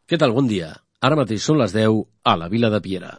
Què tal? Bon dia. Ara mateix són les 10 a la Vila de Piera.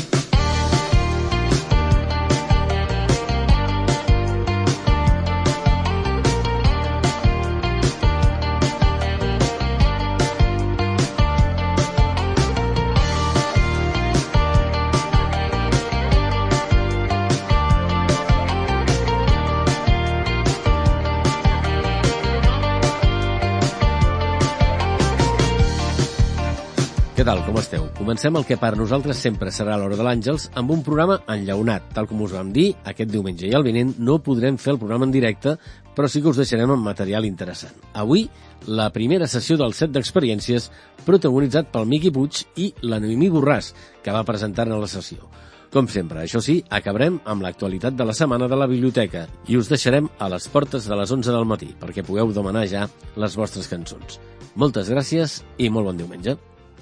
Què tal, com esteu? Comencem el que per nosaltres sempre serà l'Hora de l'Àngels amb un programa enllaunat. Tal com us vam dir, aquest diumenge i el vinent no podrem fer el programa en directe, però sí que us deixarem amb material interessant. Avui, la primera sessió del set d'experiències protagonitzat pel Miqui Puig i la Noemí Borràs, que va presentar-ne la sessió. Com sempre, això sí, acabarem amb l'actualitat de la setmana de la biblioteca i us deixarem a les portes de les 11 del matí perquè pugueu demanar ja les vostres cançons. Moltes gràcies i molt bon diumenge.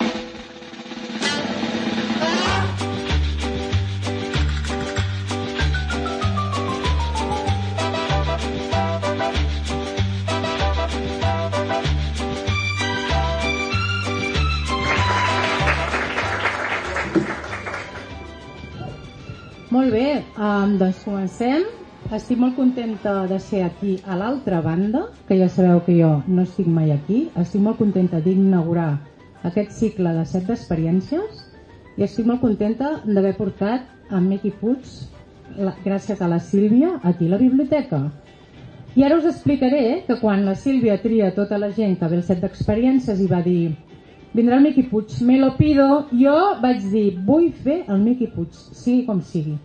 Molt bé, doncs comencem. Estic molt contenta de ser aquí a l'altra banda, que ja sabeu que jo no estic mai aquí. Estic molt contenta d'inaugurar aquest cicle de set d'experiències i estic molt contenta d'haver portat en Miqui Puig, gràcies a la Sílvia, aquí a la biblioteca. I ara us explicaré que quan la Sílvia tria tota la gent que ve al set d'experiències i va dir vindrà el Miqui Puig, me lo pido, jo vaig dir, vull fer el Miqui Puig, sigui com sigui.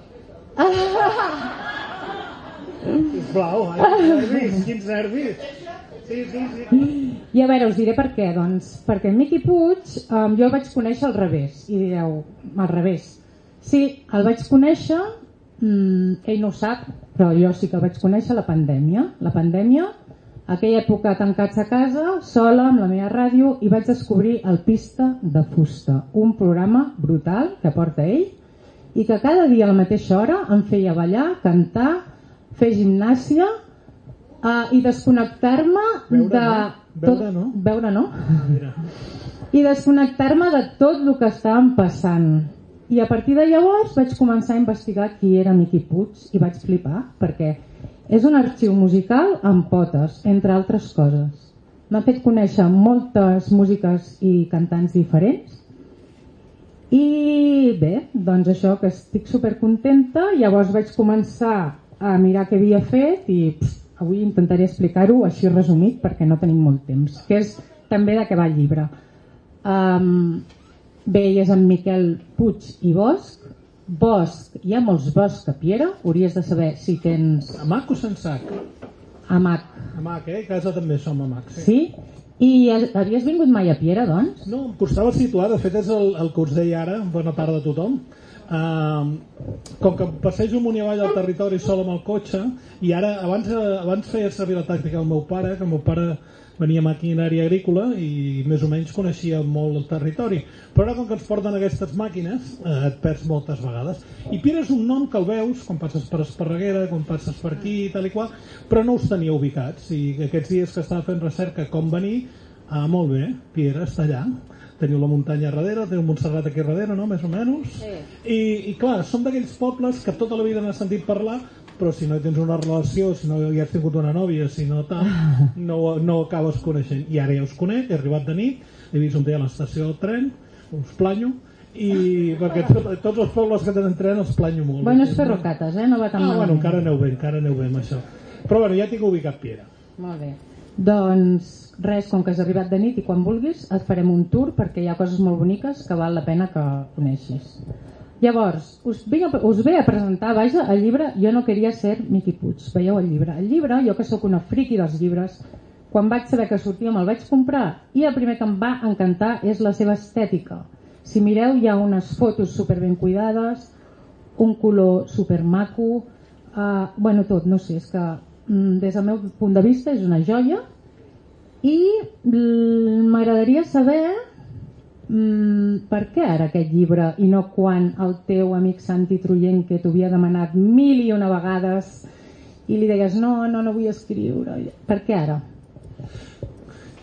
Sisplau, nervis, quins nervis. Sí. I a veure, us diré per què. Doncs perquè el Miqui Puig jo el vaig conèixer al revés. I direu, al revés. Sí, el vaig conèixer, ell no ho sap, però jo sí que el vaig conèixer a la pandèmia. La pandèmia, aquella època tancats a casa, sola, amb la meva ràdio, i vaig descobrir el Pista de Fusta, un programa brutal que porta ell i que cada dia a la mateixa hora em feia ballar, cantar, fer gimnàsia i desconnectar-me Veure no? I desconnectar-me de tot el que estàvem passant. I a partir de llavors vaig començar a investigar qui era Miqui Puig i vaig flipar, perquè és un arxiu musical amb potes, entre altres coses. M'ha fet conèixer moltes músiques i cantants diferents. I bé, doncs això, que estic supercontenta. Llavors vaig començar a mirar què havia fet i avui intentaré explicar-ho així resumit perquè no tenim molt temps, que és també de què va el llibre. Bé, ell és en Miquel Puig i Bosch. Bosch, hi ha molts Bosch a Piera, hauries de saber si tens... Amac o sense H? Amac. Amac, a casa també som Amac. Sí? I havies vingut mai a Piera, doncs? No, em costava situar, de fet és el que us deia ara, en bona part de tothom. Com que passejo amunt i avall al territori sol amb el cotxe, i ara, abans feia servir la tàctica del meu pare, que el meu pare venia maquinària agrícola i més o menys coneixia molt el territori, però ara com que ens porten aquestes màquines et perds moltes vegades. I Piera és un nom que el veus quan passes per Esparreguera, quan passes per aquí i tal i qual, però no us tenia ubicats, i aquests dies que estava fent recerca com venir, molt bé, Piera està allà, teniu la muntanya darrere, teniu Montserrat aquí darrere, no? Més o menys. Sí. I clar, som d'aquells pobles que tota la vida n'has sentit parlar, però si no tens una relació, si no hi has tingut una nòvia, si no tal, no acabes coneixent. I ara ja us conec, he arribat de nit, he vist un dia a l'estació del tren, us planyo, i perquè tots els pobles que tenen tren els planyo molt. Bueno, és fer rocates, no va tan malament. Bueno, encara aneu bé amb això. Però bueno, ja tinc ubicat Piera. Molt bé. Doncs res, com que has arribat de nit i quan vulguis et farem un tour perquè hi ha coses molt boniques que val la pena que coneixis. Llavors, us ve a presentar, vaja, el llibre Jo no queria ser Miqui Puig. Veieu el llibre? El llibre, jo que sóc una friqui dels llibres, quan vaig saber que sortia me'l vaig comprar i el primer que em va encantar és la seva estètica. Si mireu hi ha unes fotos super ben cuidades, un color super maco, bueno, tot, no sé, és que des del meu punt de vista és una joia i m'agradaria saber per què ara aquest llibre i no quan el teu amic Santi Truyen, que t'ho havia demanat 1001 vegades i li deies no vull escriure, per què ara?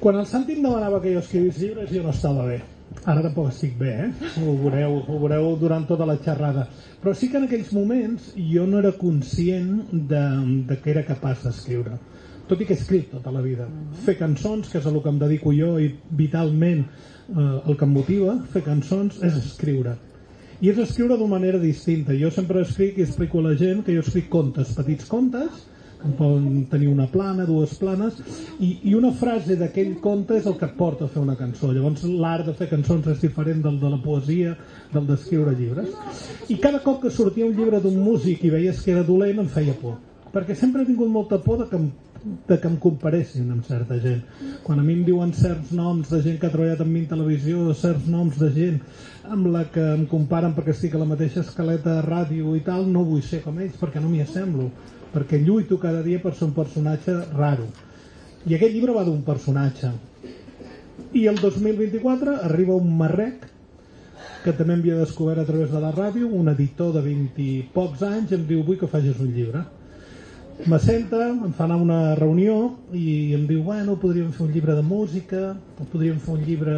Quan el Santi em demanava que jo escrivís llibres, jo no estava bé. Ara tampoc estic bé, ho veureu durant tota la xerrada. Però sí que en aquells moments jo no era conscient de que era capaç d'escriure. Tot i que he escrit tota la vida. Fer cançons, que és el que em dedico jo, i vitalment el que em motiva, fer cançons, és escriure. I és escriure d'una manera distinta. Jo sempre escric i explico a la gent que jo escric contes, petits contes, que poden tenir una plana, dues planes, i una frase d'aquell conte és el que et porta a fer una cançó. Llavors l'art de fer cançons és diferent del de la poesia, del d'escriure llibres. I cada cop que sortia un llibre d'un músic i veies que era dolent em feia por, perquè sempre he tingut molta por de que em comparessin amb certa gent. Quan a mi em diuen certs noms de gent que ha treballat amb mi en televisió, certs noms de gent amb la que em comparen perquè estic a la mateixa escaleta de ràdio i tal, no vull ser com ells perquè no m'hi assemblo, perquè lluito cada dia per ser un personatge raro. I aquest llibre va d'un personatge. I el 2024 arriba un marrec que també m'havia descobert a través de la ràdio, un editor de 20 i pocs anys, em diu: vull que facis un llibre. M'assenta, em fa anar a una reunió i em diu: bueno, podríem fer un llibre de música, podríem fer un llibre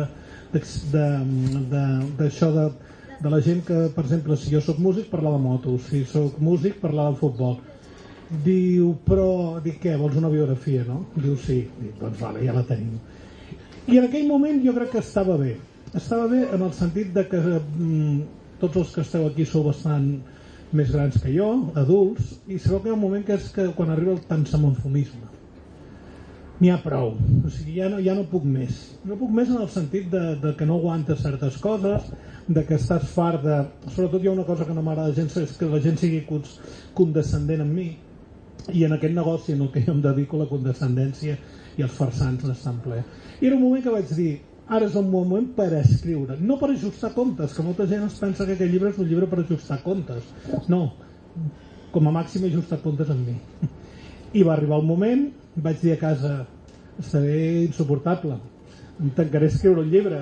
d'això de la gent que, per exemple, si jo sóc músic, parlar de motos, si sóc músic, parlar de futbol. Diu: però, dic, què, vols una biografia, no? Diu: sí. Dic: doncs vale, ja la tenim. I en aquell moment jo crec que estava bé en el sentit de que tots els que esteu aquí sou bastant més grans que jo, adults, i sabeu que hi ha un moment que és que quan arriba el pensamonfomisme n'hi ha prou, o sigui, ja no puc més en el sentit de que no aguantes certes coses, de que estàs fart de... Sobretot hi ha una cosa que no m'agrada gens, és que la gent sigui condescendent amb mi, i en aquest negoci en el que jo em dedico la condescendència i els farsants n'estan ple. I era un moment que vaig dir: ara és un moment per escriure, no per ajustar comptes, que molta gent es pensa que aquest llibre és un llibre per ajustar comptes. No, com a màxim he ajustat comptes amb mi. I va arribar el moment, vaig dir a casa: estaré insuportable, em tancaré a escriure un llibre,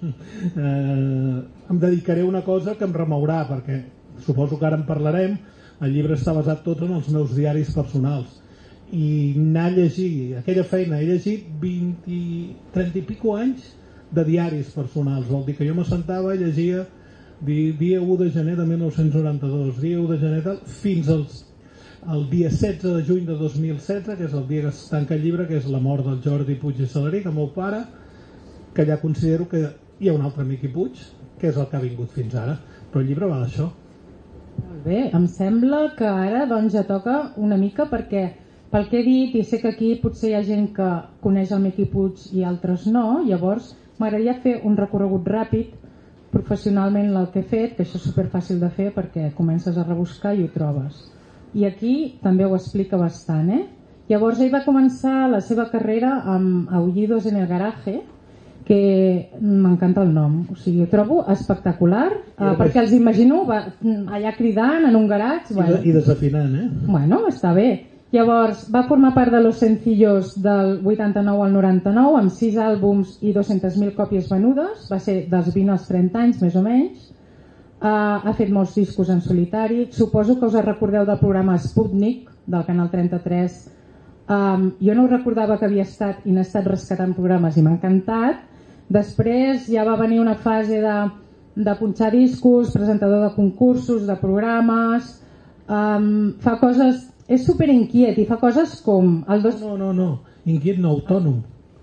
em dedicaré a una cosa que em remourà, perquè suposo que ara en parlarem. El llibre està basat tot en els meus diaris personals, i anar a llegir aquella feina, he llegit 30 i pico anys de diaris personals. Vol dir que jo m'assentava i llegia dia 1 de gener de 1992, dia 1 de gener fins al dia 16 de juny de 2016, que és el dia que es tanca el llibre, que és la mort del Jordi Puig i Salarich, el meu pare, que ja considero que hi ha un altre amic i Puig, que és el que ha vingut fins ara, però el llibre va d'això. Molt bé, em sembla que ara doncs ja toca una mica, perquè pel que he dit, i sé que aquí potser hi ha gent que coneix el Miqui Puig i altres no, llavors m'agradaria fer un recorregut ràpid professionalment el que he fet, que això és superfàcil de fer perquè comences a rebuscar i ho trobes. I aquí també ho explica bastant, Llavors ell va començar la seva carrera amb Aullidos en el Garaje, que m'encanta el nom, o sigui, ho trobo espectacular, perquè els imagino allà cridant en un garatge. I desafinant, Bueno, està bé. Llavors va formar part de Los Sencillos del 89 al 99 amb 6 àlbums i 200.000 còpies venudes, va ser dels 20 als 30 anys més o menys. Ha fet molts discos en solitari, suposo que us recordeu del programa Sputnik del Canal 33. Jo no ho recordava que havia estat i n'he estat rescatant programes i m'ha encantat. Després ja va venir una fase de punxar discos, presentador de concursos, de programes, fa coses... És superinquiet i fa coses com... No, inquiet no, autònom.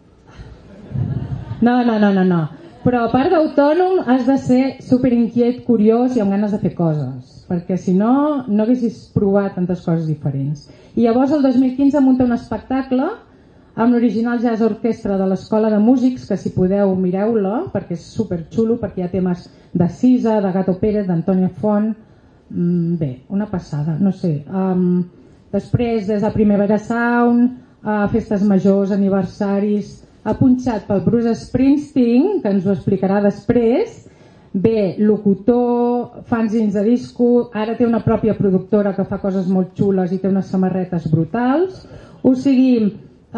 No. Però a part d'autònom has de ser superinquiet, curiós i amb ganes de fer coses, perquè si no, no haguessis provat tantes coses diferents. I llavors el 2015 munta un espectacle amb l'original Jazz Orquestra de l'Escola de Músics, que si podeu mireu-la, perquè és superxulo, perquè hi ha temes de Sisa, de Gato Pérez, d'Antònia Font... Bé, una passada, no sé... Després, des de Primavera Sound, festes majors, aniversaris, ha punxat pel Bruce Springsteen, que ens ho explicarà després, bé, locutor, fanzines de disco, ara té una pròpia productora que fa coses molt xules i té unes samarretes brutals, o sigui,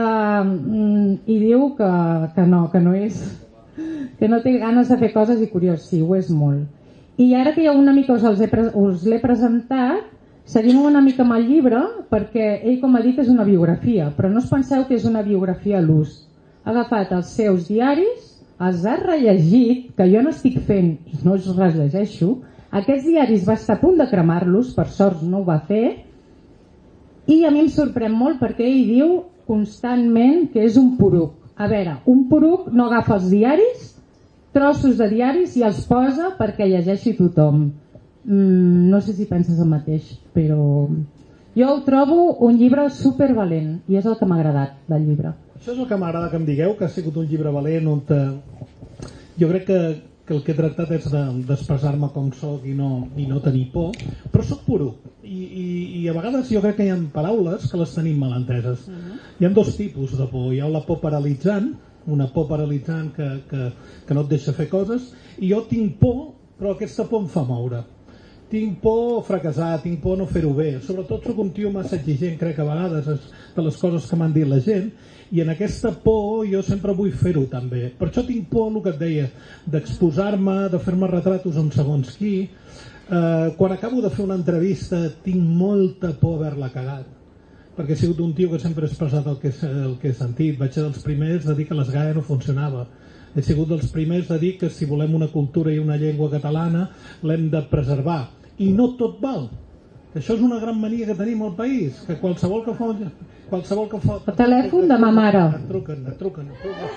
i diu que no és, que no té ganes de fer coses i curiós, sí, ho és molt. I ara que ja una mica us l'he presentat, seguim una mica amb el llibre, perquè ell, com ha dit, és una biografia, però no us penseu que és una biografia a l'ús. ha agafat els seus diaris, els ha rellegit, que jo no estic fent i no els rellegeixo, aquests diaris va estar a punt de cremar-los, per sort no ho va fer, i a mi em sorprèn molt perquè ell diu constantment que és un poruc. A veure, un poruc no agafa els diaris, trossos de diaris i els posa perquè llegeixi tothom. No sé si penses el mateix, però jo ho trobo un llibre supervalent i és el que m'ha agradat del llibre. Això és el que m'agrada que em digueu, que ha sigut un llibre valent on jo crec que el que he tractat és d'expressar-me com soc i no tenir por, però soc puro i a vegades jo crec que hi ha paraules que les tenim mal enteses. Hi ha dos tipus de por. Hi ha la por paralitzant, una por paralitzant que no et deixa fer coses, i jo tinc por, però aquesta por em fa moure. Tinc por a fracassar, tinc por a no fer-ho bé. Sobretot soc un tio massa exigent, crec que a vegades de les coses que m'han dit la gent, i en aquesta por jo sempre vull fer-ho també. Per això tinc por, el que et deia, d'exposar-me, de fer-me retratos amb segons qui. Quan acabo de fer una entrevista tinc molta por d'haver-la cagat, perquè he sigut un tio que sempre he expressat el que he sentit. Vaig ser dels primers de dir que l'ESGAE no funcionava. He sigut dels primers de dir que si volem una cultura i una llengua catalana l'hem de preservar. I no tot val. Això és una gran mania que tenim al país, que qualsevol que fa... El telèfon de ma mare. Et truquen.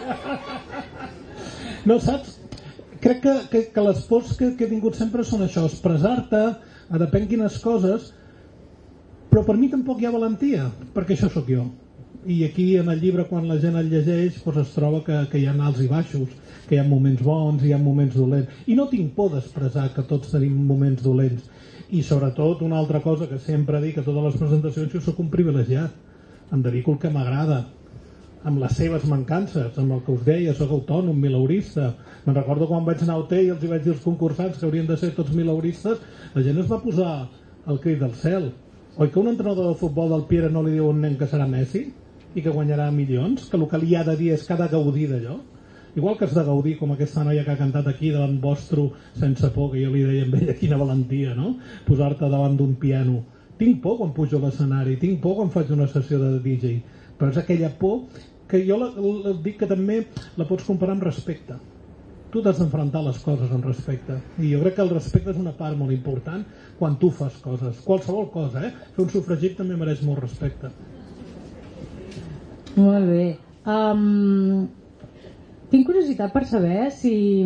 No, saps? Crec que les pors que he tingut sempre són això, expressar-te a depèn quines coses, però per mi tampoc hi ha valentia, perquè això sóc jo. I aquí en el llibre, quan la gent el llegeix, doncs es troba que hi ha alts i baixos, que hi ha moments bons, hi ha moments dolents, i no tinc por d'expressar que tots tenim moments dolents. I sobretot una altra cosa que sempre dic a totes les presentacions, jo sóc un privilegiat, em dedico al que m'agrada, amb les seves mancances, amb el que us deia, sóc autònom, mileurista. Me'n recordo quan vaig anar a OT i els vaig dir als concursants que haurien de ser tots mileuristes, la gent es va posar el crit del cel. Oi que un entrenador de futbol del Piera no li diu a un nen que serà Messi i que guanyarà milions, que el que li ha de dir és que ha de gaudir d'allò? Igual que has de gaudir, com aquesta noia que ha cantat aquí davant vostre sense por, que jo li deia amb ella, quina valentia, no? Posar-te davant d'un piano. Tinc por quan pujo a l'escenari, tinc por quan faig una sessió de DJ, però és aquella por que jo dic que també la pots comparar amb respecte. Tu t'has d'enfrontar les coses amb respecte, i jo crec que el respecte és una part molt important quan tu fas coses, qualsevol cosa, fer un sufragit també mereix molt respecte. Molt bé. Tinc curiositat per saber si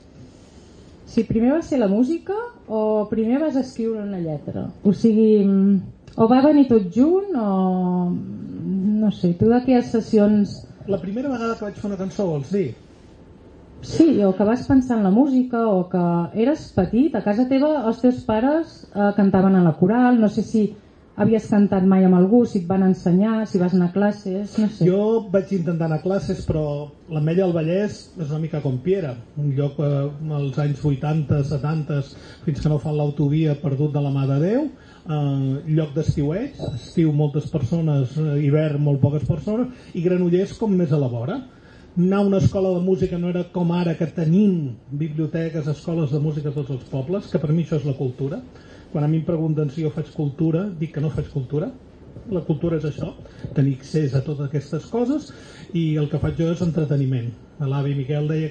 primer va ser la música o primer vas escriure una lletra. O sigui, o va venir tot junt o... No sé, tu d'aquelles sessions... La primera vegada que vaig fer una cançó, vols dir? Sí, o que vas pensar en la música, o que eres petit, a casa teva els teus pares cantaven a la coral, no sé si havies cantat mai amb algú, si et van ensenyar, si vas anar a classes, no sé. Jo vaig intentar anar a classes, però l'Ametlla del Vallès és una mica com Piera, un lloc als anys 80, 70, fins que no fan l'autovia, perdut de la mà de Déu, lloc d'estiueig, estiu moltes persones, hivern molt poques persones, i Granollers com més a la vora. Anar a una escola de música no era com ara, que tenim biblioteques, escoles de música a tots els pobles, que per mi això és la cultura. Quan a mi em pregunten si jo faig cultura, dic que no faig cultura. La cultura és això, tenir accés a totes aquestes coses, i el que faig jo és entreteniment. L'avi Miquel deia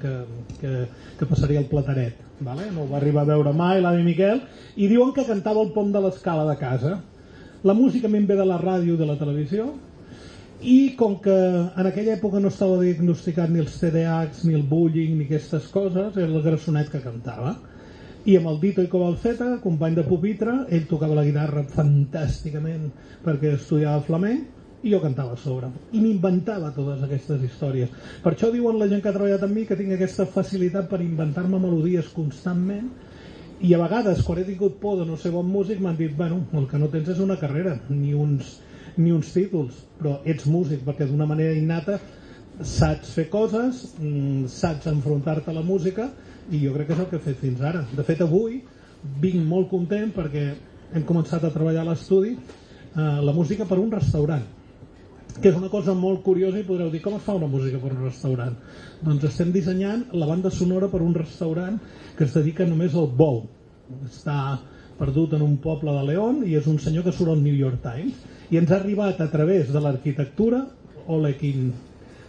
que passaria el Plataret, vale? No ho va arribar a veure mai l'avi Miquel, i diuen que cantava al pont de l'escala de casa. La música a mi em ve de la ràdio i de la televisió, i com que en aquella època no estava diagnosticat ni els TDAHs, ni el bullying, ni aquestes coses, era el Grassonet que cantava. I amb el Dito i Cobalceta, company de pupitre, ell tocava la guitarra fantàsticament perquè estudiava flamenc, i jo cantava a sobre. I m'inventava totes aquestes històries. Per això diuen la gent que ha treballat amb mi que tinc aquesta facilitat per inventar-me melodies constantment, i a vegades, quan he tingut por de no ser bon músic, m'han dit, bueno, el que no tens és una carrera, ni uns títols, però ets músic, perquè d'una manera innata saps fer coses, saps enfrontar-te a la música, i jo crec que és el que he fet fins ara. De fet, avui vinc molt content perquè hem començat a treballar a l'estudi la música per un restaurant, que és una cosa molt curiosa, i podreu dir, com es fa una música per un restaurant? Doncs estem dissenyant la banda sonora per un restaurant que es dedica només al bou. Està perdut en un poble de León i és un senyor que surt al New York Times, i ens ha arribat a través de l'arquitectura Olekin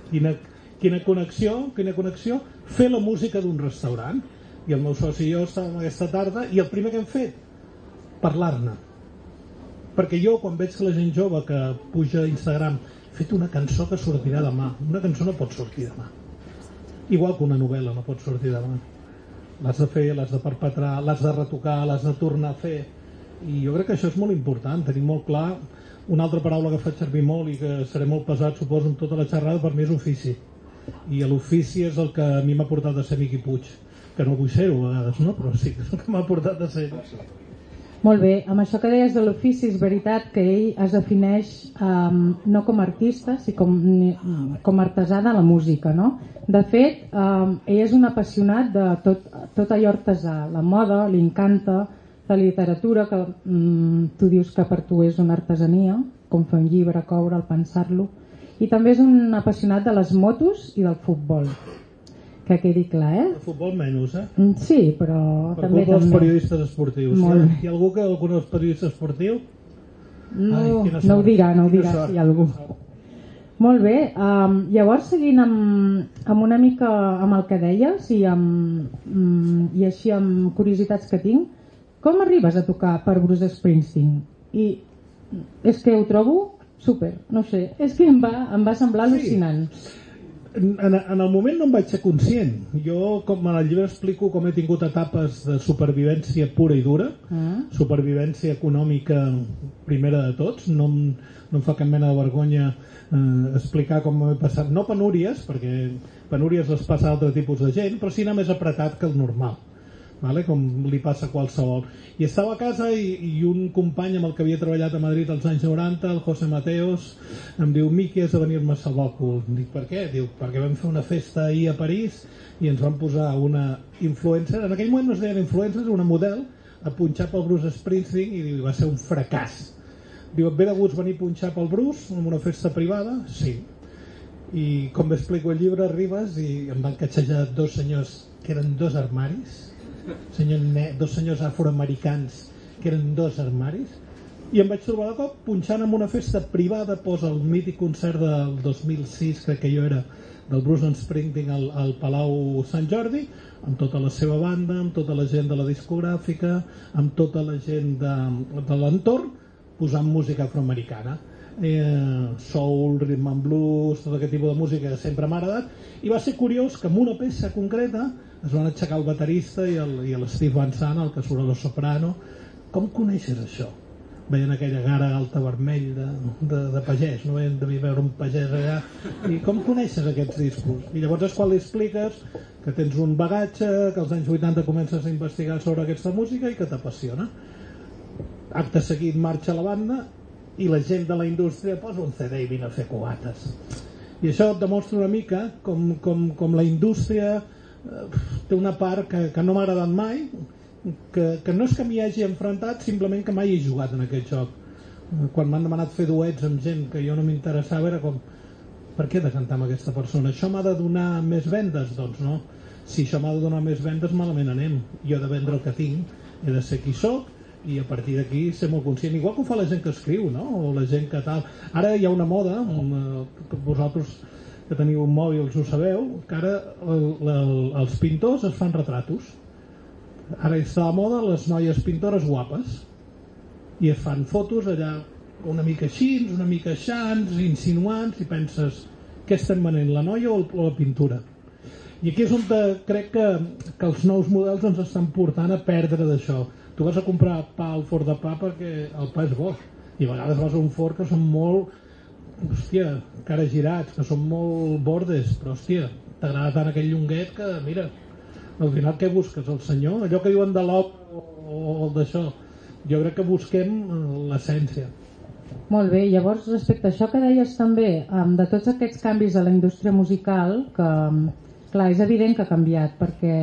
Quina connexió fer la música d'un restaurant. I el meu soci i jo estàvem aquesta tarda i el primer que hem fet, parlar-ne. Perquè jo, quan veig que la gent jove que puja a Instagram he fet una cançó que sortirà demà, una cançó no pot sortir demà, igual que una novel·la no pot sortir demà, l'has de fer, l'has de perpetrar, l'has de retocar, l'has de tornar a fer, i jo crec que això és molt important, tenir molt clar. Una altra paraula que faig servir molt i que seré molt pesat, suposo, en tota la xerrada, per mi és ofici, i l'ofici és el que a mi m'ha portat a ser Miqui Puig, que no vull ser-ho a vegades, no? Però sí que és el que m'ha portat a ser. Molt bé, amb això que deies de l'ofici, és veritat que ell es defineix no com a artista, sinó com a artesà de la música, no? De fet, ell és un apassionat de tot allò artesà, la moda, li encanta la literatura, que tu dius que per tu és una artesania, com fer un llibre, coure'l, pensar-lo, i també és un apassionat de les motos i del futbol. Que quedi clar, El futbol menys, Sí, però per també... culpa dels periodistes esportius. Hi ha algú que algun dels periodistes esportius? No ho dirà si hi ha algú. Molt bé, llavors seguint amb una mica amb el que deies i així amb curiositats que tinc, com arribes a tocar per Bruce Springsteen? I és que ho trobo super, no sé, és que em va semblar al·lucinant. En el moment no em vaig ser conscient. Jo, com en el llibre, explico com he tingut etapes de supervivència pura i dura, supervivència econòmica primera de tots. No em fa cap mena de vergonya explicar com m'he passat, no penúries, perquè penúries les passa a altre tipus de gent, però sí anar més apretat que el normal, vale? Com li passa a qualsevol. I estava a casa i un company amb el que havia treballat a Madrid als anys 90, el José Mateos, em diu: Miqui, has de venir-me a salvar el cul. Dic: per què? Diu: perquè vam fer una festa ahir a París i ens van posar una influencer, en aquell moment no es deien influencers, una model, a punxar pel Bruce Springsteen, i diu, va ser un fracàs. Diu: et ve de gust venir a punxar pel Bruce en una festa privada? Sí. I com explico el llibre, arribes i em van catxejar dos senyors que eren dos armaris, dos senyors afroamericans que eren dos armaris, i em vaig trobar de cop punxant en una festa privada, posa el mític concert del 2006, crec que jo era, del Bruce Springsteen al Palau Sant Jordi, amb tota la seva banda, amb tota la gent de la discogràfica, amb tota la gent de l'entorn, posant música afroamericana, soul, rhythm and blues, tot aquest tipus de música que sempre m'ha agradat. I va ser curiós que en una peça concreta es van aixecar el baterista i l'Steve Van Sant, el que surt a Los Soprano. Com coneixes això? Veien aquella gara alta vermell de pagès, no devia veure un pagès allà, i com coneixes aquests discos? I llavors és quan li expliques que tens un bagatge, que als anys 80 comences a investigar sobre aquesta música i que t'apassiona. Acte seguit marxa la banda i la gent de la indústria posa un CD i vine a fer cubates. I això et demostra una mica com la indústria té una part que no m'ha agradat mai, que no és que m'hi hagi enfrontat, simplement que mai he jugat en aquest joc. Quan m'han demanat fer duets amb gent que jo no m'interessava, era com: per què he de cantar amb aquesta persona? Això m'ha de donar més vendes? Doncs no. Si això m'ha de donar més vendes, malament anem. Jo he de vendre el que tinc, he de ser qui soc, i a partir d'aquí ser molt conscient, igual que ho fa la gent que escriu, no? O la gent que tal. Ara hi ha una moda, vosaltres que teniu un mòbil ho sabeu, que ara els pintors es fan retratos. Ara està a moda les noies pintores guapes i es fan fotos allà una mica així, una mica aixans, insinuants, i penses: què estem venent, la noia o la pintura? I aquí és on crec que els nous models ens estan portant a perdre d'això. Tu vas a comprar pa al forn de pa perquè el pa és bo, i a vegades vas a un forn que són molt, hòstia, cara girats, que són molt bordes, però hòstia, t'agrada tant aquell llonguet que, mira, al final què busques, el senyor? Allò que diuen de l'op o d'això. Jo crec que busquem l'essència. Molt bé, llavors respecte a això que deies també, de tots aquests canvis a la indústria musical, que clar, és evident que ha canviat, perquè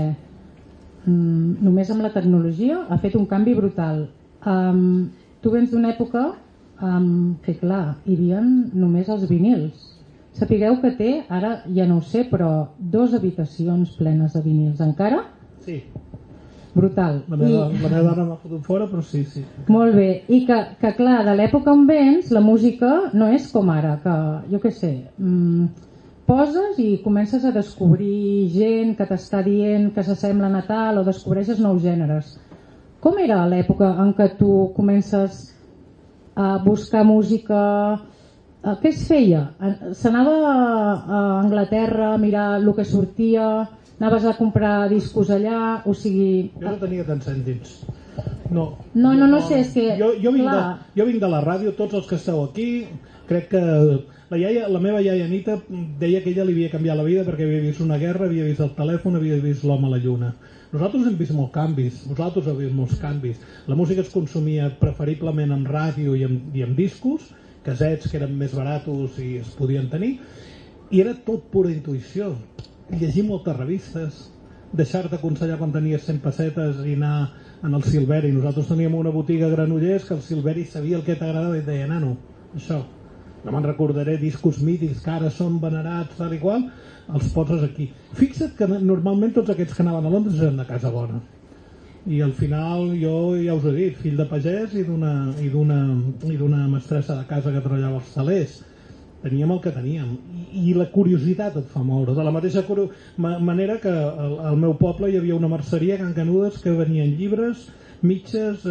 només amb la tecnologia ha fet un canvi brutal. Tu vens d'una època que clar, hi havia només els vinils. Sapigueu que té, ara ja no ho sé, però 2 habitacions plenes de vinils. Encara? Sí. Brutal. La meva dona m'ha fotut fora, però sí. Molt bé, i que clar, de l'època on vens la música no és com ara, que jo què sé, poses i comences a descobrir gent que t'està dient que s'assemblen a tal, o descobreixes nous gèneres. Com era l'època en què tu comences a buscar música? Què es feia? S'anava a Anglaterra a mirar el que sortia? Anaves a comprar discos allà? O sigui... Jo no tenia tants cèntims. No sé, és que... Jo vinc de la ràdio, tots els que esteu aquí, crec que la meva iaia Anita deia que ella li havia canviat la vida perquè havia vist una guerra, havia vist el telèfon, havia vist l'home a la lluna. Nosaltres hem vist molts canvis, vosaltres heu vist molts canvis. La música es consumia preferiblement en ràdio i en discos, casets que eren més baratos i es podien tenir, i era tot pura intuïció. Llegir moltes revistes, deixar-te aconsellar quan tenies 100 pessetes i anar en el Silveri. Nosaltres teníem una botiga a Granollers que el Silveri sabia el que t'agradava i et deia, nano, això, no me'n recordaré, discos mítics que ara són venerats, tal i qual, els poses aquí. Fixa't que normalment tots aquests que anaven a Londres eren de casa bona. I al final, jo ja us he dit, fill de pagès i d'una mestressa de casa que treballava als talers. Teníem el que teníem. I la curiositat et fa moure. De la mateixa manera que al meu poble hi havia una merceria a Can Canudes que venien llibres, mitges,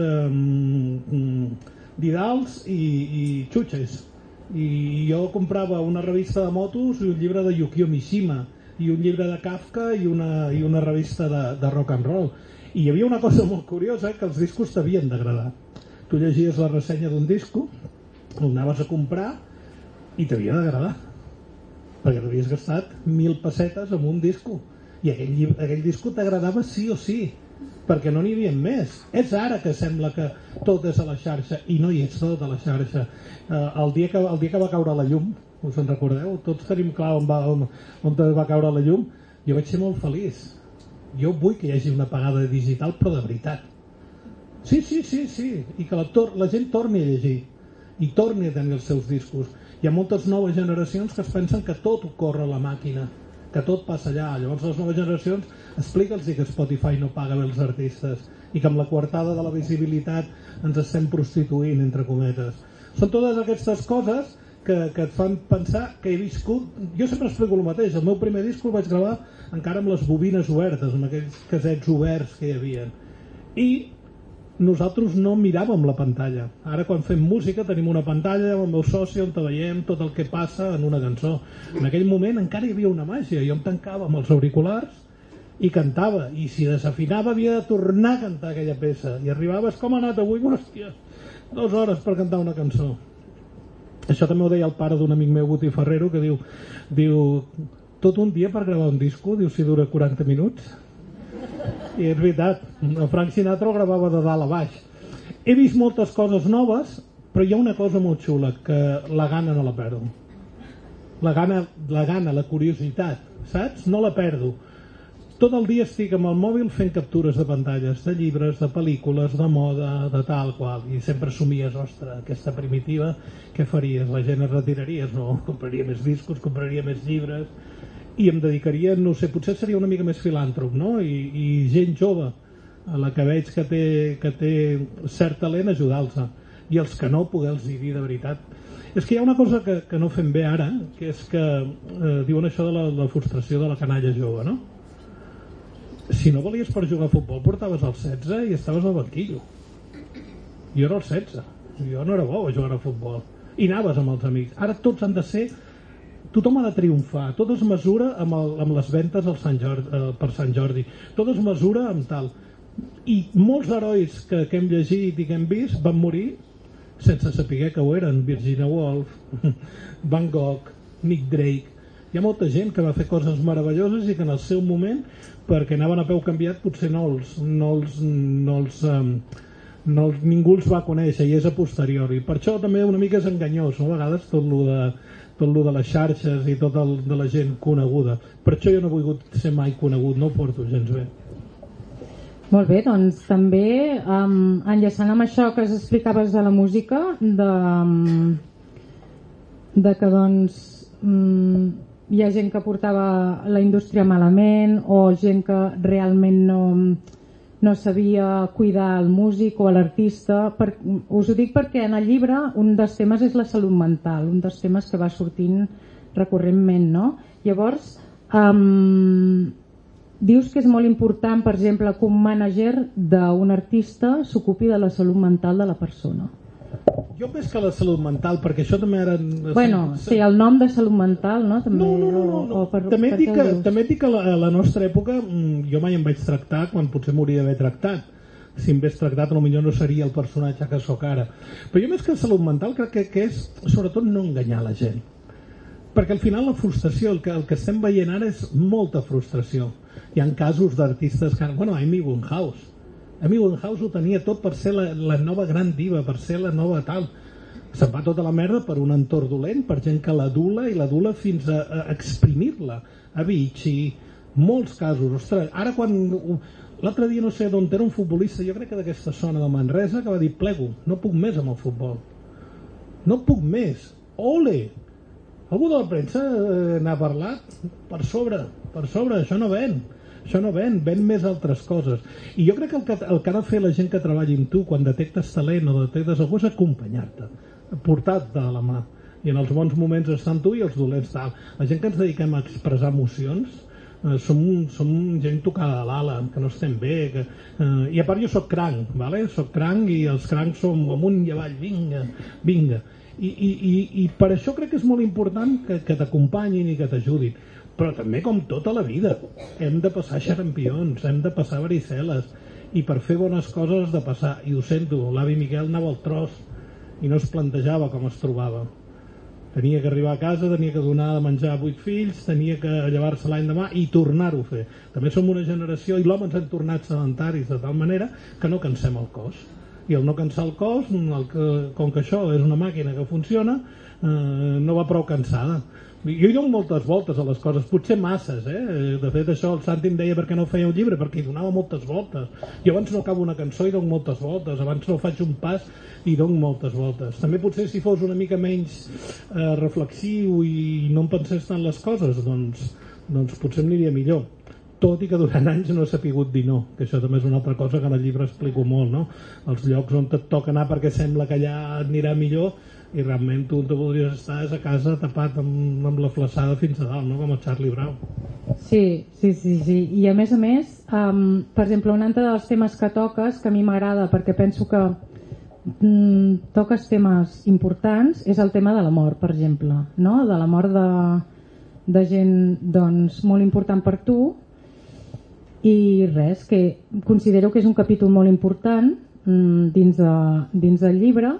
didals i xutxes. I jo comprava una revista de motos i un llibre de Yukio Mishima i un llibre de Kafka i una revista de rock and roll. I hi havia una cosa molt curiosa, que els discos t'havien d'agradar. Tu llegies la ressenya d'un disco, l'anaves a comprar i t'havia d'agradar, perquè t'havies gastat 1.000 pessetes en un disco i aquell disco t'agradava sí o sí, perquè no n'hi havia més. És ara que sembla que tot és a la xarxa, i no hi és tot a la xarxa. El dia que va caure la llum, us en recordeu? Tots tenim clar on va caure la llum. Jo vaig ser molt feliç. Jo vull que hi hagi una apagada digital, però de veritat. Sí, i que la gent torni a llegir i torni a tenir els seus discos. Hi ha moltes noves generacions que es pensen que tot ho corre a la màquina, que tot passa allà. Llavors les noves generacions, explica'ls que Spotify no paga bé els artistes i que amb la coartada de la visibilitat ens estem prostituint, entre cometes. Són totes aquestes coses que et fan pensar que he viscut. Jo sempre explico el mateix. El meu primer disc el vaig gravar encara amb les bobines obertes, amb aquells casets oberts que hi havia, i nosaltres no miràvem la pantalla. Ara quan fem música tenim una pantalla amb el meu soci on veiem tot el que passa en una cançó. En aquell moment encara hi havia una màgia. Jo em tancava amb els auriculars i cantava, i si desafinava havia de tornar a cantar aquella peça, i arribaves, com ha anat avui? Hòstia, 2 hores per cantar una cançó. Això també ho deia el pare d'un amic meu, Guti Ferrero, que diu tot un dia per gravar un disco, diu, si dura 40 minuts. I és veritat, el Frank Sinatra el gravava de dalt a baix. He vist moltes coses noves, però hi ha una cosa molt xula, que la gana no la perdo. La gana, la curiositat, saps? No la perdo. Tot el dia estic amb el mòbil fent captures de pantalles, de llibres, de pel·lícules, de moda, de tal qual, i sempre somies, ostres, aquesta primitiva, què faries? La gent es retiraria? No, compraria més discos, compraria més llibres, i em dedicaria, no sé, potser seria una mica més filàntrop, no? I gent jove, a la que veig que té cert talent, ajudar-los, i els que no, poder-los dir de veritat. És que hi ha una cosa que no fem bé ara, que és que diuen això de la frustració de la canalla jove, no? Si no volies per jugar a futbol portaves el 16 i estaves al banquillo. Jo era el 16, jo no era bo a jugar a futbol, i anaves amb els amics. Ara tots han de ser, tothom ha de triomfar, tot es mesura amb les ventes per Sant Jordi, tot es mesura amb tal, i molts herois que hem llegit i que hem vist van morir sense saber que ho eren. Virginia Woolf, Van Gogh, Nick Drake. Hi ha molta gent que va fer coses meravelloses i que en el seu moment, perquè anaven a peu canviat, potser ningú els va conèixer, i és a posteriori. Per això també una mica és enganyós, no? A vegades tot lo de les xarxes i tot el de la gent coneguda. Per això jo no he volgut ser mai conegut, no ho porto gens bé. Molt bé, doncs també enllaçant amb això que explicaves de la música, de que doncs hi ha gent que portava la indústria malament, o gent que realment no sabia cuidar el músic o l'artista. Us ho dic perquè en el llibre un dels temes és la salut mental, un dels temes que va sortint recurrentment, no? Llavors, dius que és molt important, per exemple, que un mànager d'un artista s'ocupi de la salut mental de la persona. Jo més que la salut mental, perquè això també era... Bueno, sí, el nom de salut mental, no? També, no. També et dic que a la nostra època jo mai em vaig tractar quan potser m'hauria d'haver tractat. Si em hagués tractat, potser no seria el personatge que sóc ara. Però jo més que salut mental crec que és sobretot no enganyar la gent. Perquè al final la frustració, el que estem veient ara és molta frustració. Hi ha casos d'artistes que... Bueno, Amy Winehouse ho tenia tot per ser la nova gran diva, per ser la nova tal. Se'n va tota la merda per un entorn dolent, per gent que l'adula fins a exprimir-la. Avicii, molts casos. Ostres, ara quan... L'altre dia no sé d'on era un futbolista, jo crec que d'aquesta zona de Manresa, que va dir, plego, no puc més amb el futbol. No puc més. Ole! Algú de la premsa n'ha parlat? Per sobre, això no ven. Això no ven més altres coses. I jo crec que el que ha de fer la gent que treballi amb tu quan detectes talent o detectes algú és acompanyar-te, portar-te de la mà. I en els bons moments estar amb tu i els dolents tal. La gent que ens dediquem a expressar emocions som gent tocada de l'ala, que no estem bé. I a part jo soc cranc, ¿vale? Soc cranc i els crancs som amunt i avall, vinga. I per això crec que és molt important que t'acompanyin i que t'ajudin. Però també com tota la vida hem de passar xarampions, hem de passar varicel·les, i per fer bones coses has de passar, i ho sento, l'avi Miquel anava al tros i no es plantejava com es trobava. Tenia que arribar a casa, tenia que donar de menjar a 8 fills, tenia que llevar-se l'any demà i tornar-ho a fer. També som una generació, i l'home ens hem tornat sedentaris de tal manera que no cansem el cos. I el no cansar el cos, com que això és una màquina que funciona, no va prou cansada. Jo hi dono moltes voltes a les coses, potser masses, De fet, això el Santi em deia per què no feia un llibre, perquè hi donava moltes voltes. Jo abans no acabo una cançó i dono moltes voltes, abans no faig un pas i dono moltes voltes. També potser si fos una mica menys reflexiu i no em pensés tant les coses, doncs potser m'aniria millor. Tot i que durant anys no he sapigut dir no, que això també és una altra cosa que en el llibre explico molt, no? Els llocs on et toca anar perquè sembla que allà anirà millor i realment tu te voldries estar a casa tapat amb la flaçada fins a dalt, no? Com el Charlie Brown. Sí. I a més, per exemple, un altre dels temes que toques, que a mi m'agrada perquè penso que toques temes importants, és el tema de la mort, per exemple, no? De la mort de gent doncs, molt important per tu. I res, que considero que és un capítol molt important dins del llibre,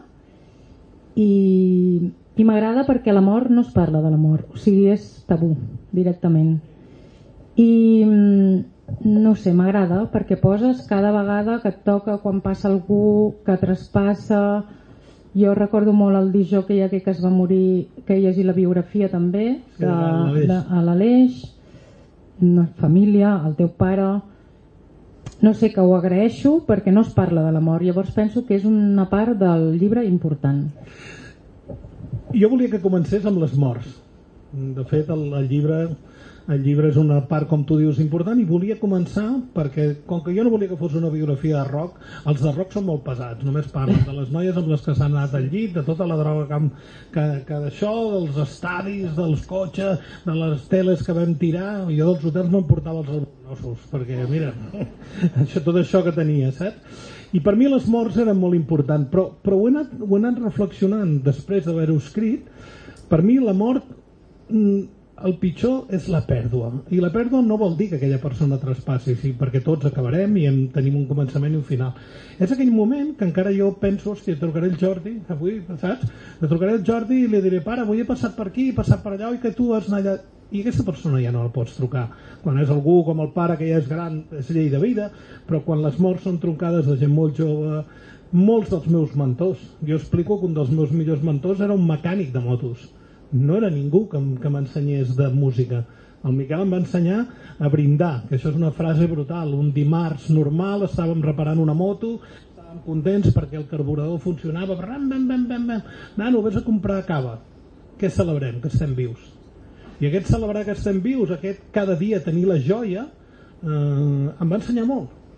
i m'agrada perquè la mort no es parla de la mort, o sigui, és tabú directament. I no sé, m'agrada perquè poses cada vegada que et toca, quan passa algú que traspassa. Jo recordo molt el discjòquei que es va morir, que he llegit la biografia també, a l'Aleix, una família, el teu pare. No sé, que ho agraeixo perquè no es parla de la mort. Llavors penso que és una part del llibre important. Jo volia que comencés amb les morts. De fet, el llibre és una part, com tu dius, important, i volia començar perquè, com que jo no volia que fos una biografia de rock, els de rock són molt pesats, només parlen de les noies amb les que s'han anat al llit, de tota la droga que d'això, dels estadis, dels cotxes, de les teles que vam tirar. Jo dels hotels no em portava els alumnosos, perquè mira, tot això que tenia, saps? I per mi les morts eren molt importants, però ho he anat reflexionant després d'haver-ho escrit. Per mi la mort, el pitjor és la pèrdua, i la pèrdua no vol dir que aquella persona traspassi, sí, perquè tots acabarem i tenim un començament i un final. És aquell moment que encara jo penso, hòstia, trucaré el Jordi avui, saps? Trucaré el Jordi i li diré, pare, avui he passat per aquí, he passat per allà, i que tu has anat allà. I aquesta persona ja no la pots trucar. Quan és algú com el pare, que ja és gran, és llei de vida, però quan les morts són truncades de gent molt jove, molts dels meus mentors, jo explico que un dels meus millors mentors era un mecànic de motos. No era ningú que m'ensenyés de música. El Miquel em va ensenyar a brindar, que això és una frase brutal. Un dimarts normal estàvem reparant una moto, estàvem contents perquè el carburador funcionava, nano, vés a comprar cava. Què celebrem? Que estem vius. I aquest celebrar que estem vius, aquest cada dia tenir la joia, em va ensenyar molt.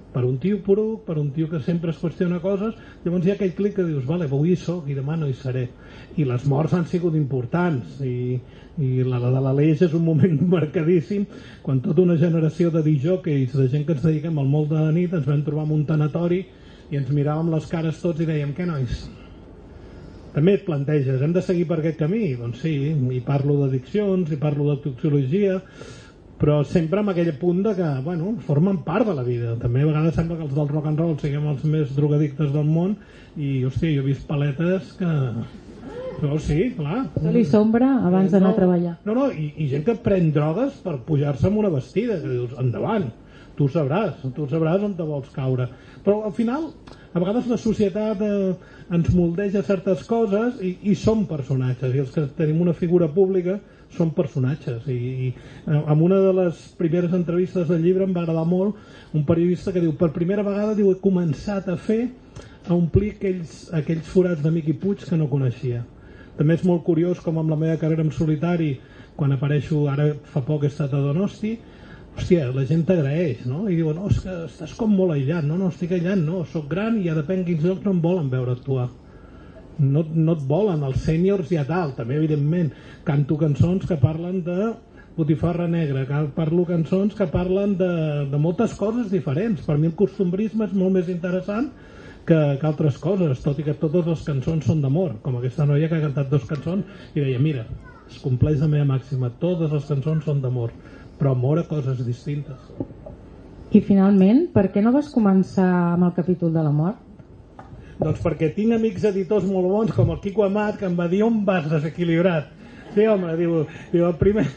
per un tio poruc, per un tio que sempre es qüestiona coses. Llavors hi ha aquell clic que dius, vale, avui hi soc i demà no hi seré. I les morts han sigut importants, i la de l'Aleix és un moment marcadíssim, quan tota una generació de disjòqueis, de gent que ens dediquem al món de la nit, ens vam trobar en un tanatori i ens miràvem les cares tots i dèiem, què nois? També et planteges, hem de seguir per aquest camí? Doncs sí, i parlo d'addiccions, i parlo de toxicologia, però sempre amb aquell punt de que, bueno, formen part de la vida. També a vegades sembla que els del rock and roll siguem els més drogadictes del món i, hòstia, jo he vist paletes que... No, sí, clar. Sol i sombra abans d'anar a treballar. No, i gent que pren drogues per pujar-se amb una vestida, que dius, endavant, tu sabràs on te vols caure. Però al final, a vegades la societat ens moldeja certes coses i som personatges, i els que tenim una figura pública són personatges. I en una de les primeres entrevistes del llibre em va agradar molt un periodista que diu, per primera vegada diu, he començat a omplir aquells forats de Miqui Puig que no coneixia. També és molt curiós com amb la meva carrera en solitari, quan apareixo, ara fa poc he estat a Donosti, hòstia, la gent t'agraeix, no? I diu, no, és que estàs com molt aïllat. No, estic aïllat, no, soc gran i ja depèn quins llocs no em volen veure actuar. No et volen, els sèniors ja tal, també evidentment canto cançons que parlen de botifarra negra, parlo cançons que parlen de moltes coses diferents. Per mi el costumbrisme és molt més interessant que altres coses, tot i que totes les cançons són d'amor, com aquesta noia que ha cantat 2 cançons i deia, mira, es compleix la meva màxima, totes les cançons són d'amor, però amor a coses distintes. I finalment, per què no vas començar amb el capítol de la mort? Doncs perquè tinc amics editors molt bons com el Quico Amat, que em va dir, on vas desequilibrat? Sí, home, diu el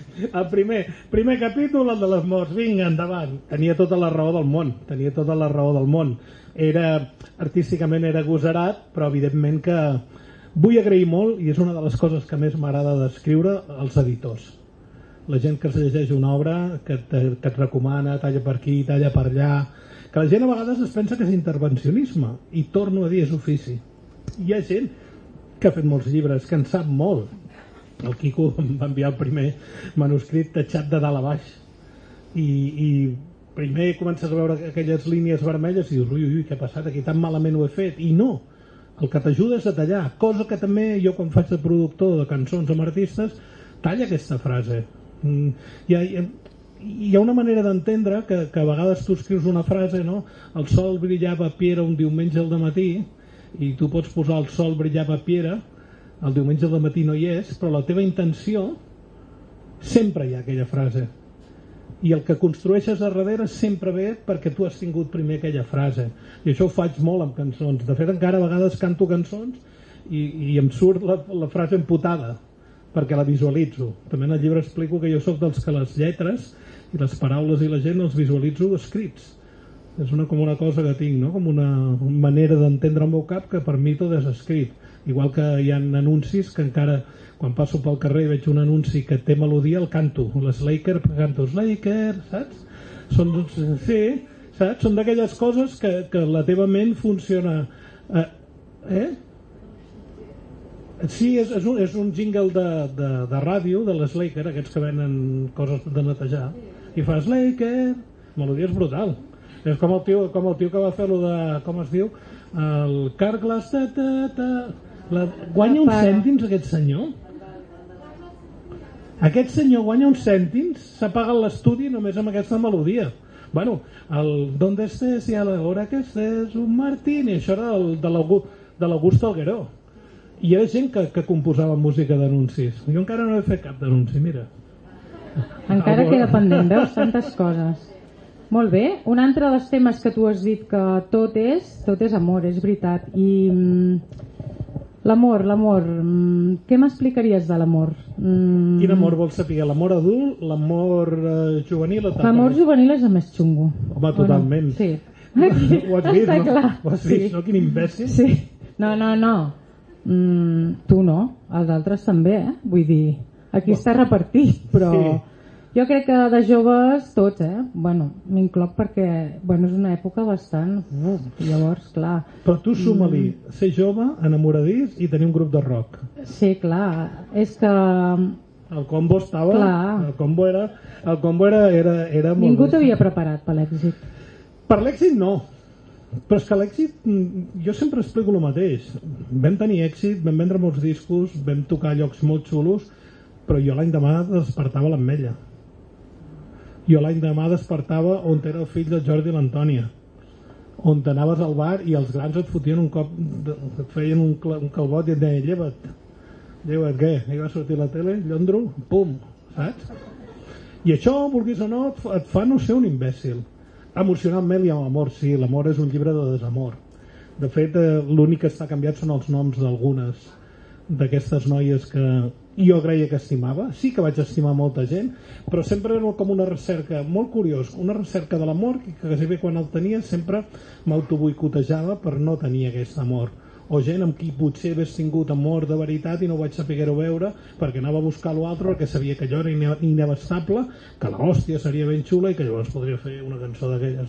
primer capítol, el de les morts, vinga, endavant. Tenia tota la raó del món. Artísticament era agosarat, però evidentment que vull agrair molt, i és una de les coses que més m'agrada d'escriure, als editors. La gent que es llegeix una obra, que et recomana, talla per aquí, talla per allà, que la gent a vegades es pensa que és intervencionisme, i torno a dir, és ofici. Hi ha gent que ha fet molts llibres, que en sap molt. El Quico em va enviar el primer manuscrit tatxat de dalt a baix, i primer comences a veure aquelles línies vermelles i dius, ui, què ha passat, aquí tan malament ho he fet, i no, el que t'ajuda és a tallar, cosa que també jo quan faig de productor de cançons amb artistes, talla aquesta frase. Hi ha una manera d'entendre que a vegades tu escrius una frase, no? El sol brillava a Piera un diumenge al dematí, i tu pots posar el sol brillava a Piera, el diumenge al dematí no hi és, però la teva intenció sempre hi ha aquella frase, i el que construeixes a darrere sempre ve perquè tu has tingut primer aquella frase, i això ho faig molt amb cançons. De fet, encara a vegades canto cançons i em surt la frase emputada perquè la visualitzo. També en el llibre explico que jo sóc dels que les lletres i les paraules i la gent els visualitzo escrits. És com una cosa que tinc, no? Com una manera d'entendre el meu cap que per mi tot és escrit. Igual que hi ha anuncis que encara, quan passo pel carrer i veig un anunci que té melodia, el canto. Les Lakers, canto els Lakers, saps? Saps? Són d'aquelles coses que la teva ment funciona. Sí, és un jingle de ràdio de les Lakers, aquests que venen coses de netejar, i fas Lakers, melodia és brutal. És com el tio que va fer-lo de, com es diu, el Carglass, guanya uns cèntims aquest senyor? Aquest senyor guanya uns cèntims, s'ha pagat l'estudi només amb aquesta melodia. Bueno, el Donde estés y a la hora que estés un Martín, i això era de l'Augusto Algueró. I era gent que composava música d'anuncis. Jo encara no he fet cap d'anunci, mira. Encara queda pendent, veus tantes coses. Molt bé, un altre dels temes que tu has dit que tot és amor, és veritat. I l'amor, què m'explicaries de l'amor? Quin amor vols saber? L'amor adult, l'amor juvenil? L'amor juvenil és el més xungo. Home, totalment. Sí. Ho has vist, no? Clar. Ho has vist, no? Quin imbècil. Sí. No. Tu no, els altres també, Vull dir, aquí està repartit, però... Sí. Jo crec que de joves tots, Bueno, m'incloc perquè, és una època bastant... llavors, clar... Però tu suma-li ser jove, enamoradís i tenir un grup de rock. Sí, clar, és que... El combo estava... Clar. El combo era molt... Ningú t'havia preparat per l'èxit. Per l'èxit no, però és que l'èxit, jo sempre explico el mateix. Vam tenir èxit, vam vendre molts discos, vam tocar llocs molt xulos, però jo l'any demà despertava l'Ametlla. Jo l'any demà despertava on era el fill del Jordi i l'Antònia, on anaves al bar i els grans et fotien un cop, et feien un calbot i et deien lleva't, què? I va sortir a la tele, llondro, pum, saps? I això, vulguis o no, et fa no ser un imbècil. Emocionalment i amb amor, sí, l'amor és un llibre de desamor. De fet, l'únic que està canviat són els noms d'algunes d'aquestes noies que jo creia que estimava. Sí que vaig estimar molta gent, però sempre era com una recerca, molt curiós, una recerca de l'amor que quasi bé quan el tenia sempre m'autoboicotejava per no tenir aquest amor. O gent amb qui potser hagués tingut amor de veritat i no vaig saber-ho veure perquè anava a buscar l'altre perquè sabia que allò era inabastable, que l'hòstia seria ben xula i que llavors podria fer una cançó d'aquelles.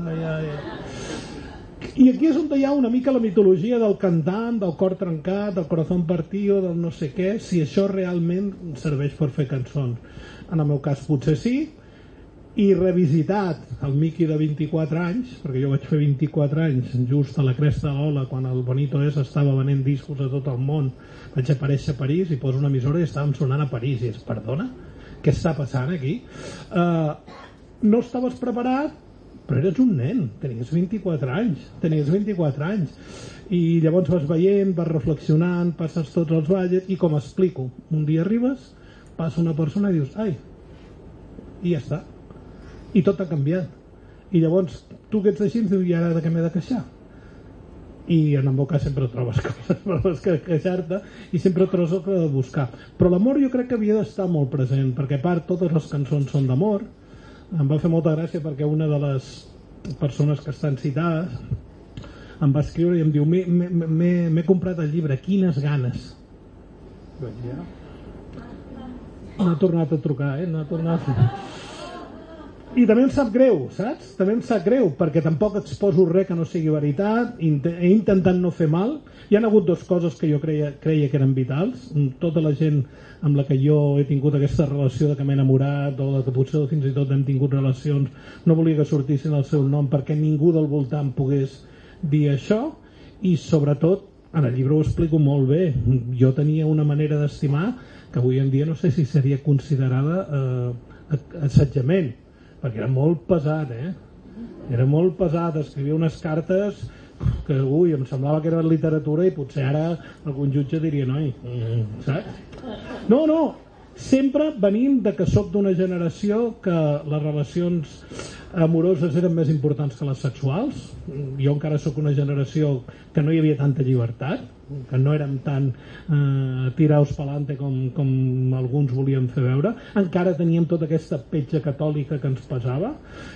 I aquí és on hi ha una mica la mitologia del cantant, del cor trencat, del corazón partido, del no sé què, si això realment serveix per fer cançons. En el meu cas potser sí, i revisitat el Miqui de 24 anys, perquè jo vaig fer 24 anys just a la cresta de l'ola quan el Bonito S estava venent discos a tot el món. Vaig aparèixer a París i poso una emissora i estàvem sonant a París i és, perdona, què està passant aquí? No estaves preparat, però eres un nen, tenies 24 anys i llavors vas veient, vas reflexionant, passes tots els balles i com explico, un dia arribes, passa una persona i dius, ai, i ja està. I tot ha canviat. I llavors tu que ets així ens dius, i ara de què m'he de queixar? I en el meu cas sempre trobes coses per les que queixar-te i sempre trobes el que he de buscar. Però l'amor jo crec que havia d'estar molt present, perquè a part totes les cançons són d'amor. Em va fer molta gràcia perquè una de les persones que estan citades em va escriure i em diu, m'he comprat el llibre, quines ganes. No ha tornat a trucar, no ha tornat a... I també em sap greu, saps? També em sap greu, perquè tampoc exposo res que no sigui veritat, he intentat no fer mal. Hi ha hagut dues coses que jo creia que eren vitals. Tota la gent amb la que jo he tingut aquesta relació de que m'he enamorat, o de que potser fins i tot hem tingut relacions, no volia que sortissin el seu nom perquè ningú del voltant pogués dir això, i sobretot, en el llibre ho explico molt bé, jo tenia una manera d'estimar que avui en dia no sé si seria considerada assetjament, perquè era molt pesat, era molt pesat, escrivia unes cartes que, em semblava que era literatura i potser ara algun jutge diria, noi, saps? No, sempre venint de que soc d'una generació que les relacions amoroses eren més importants que les sexuals. Jo encara sóc una generació que no hi havia tanta llibertat, que no érem tan tiraos pa'lante com alguns volien fer veure. Encara teníem tota aquesta petja catòlica que ens pesava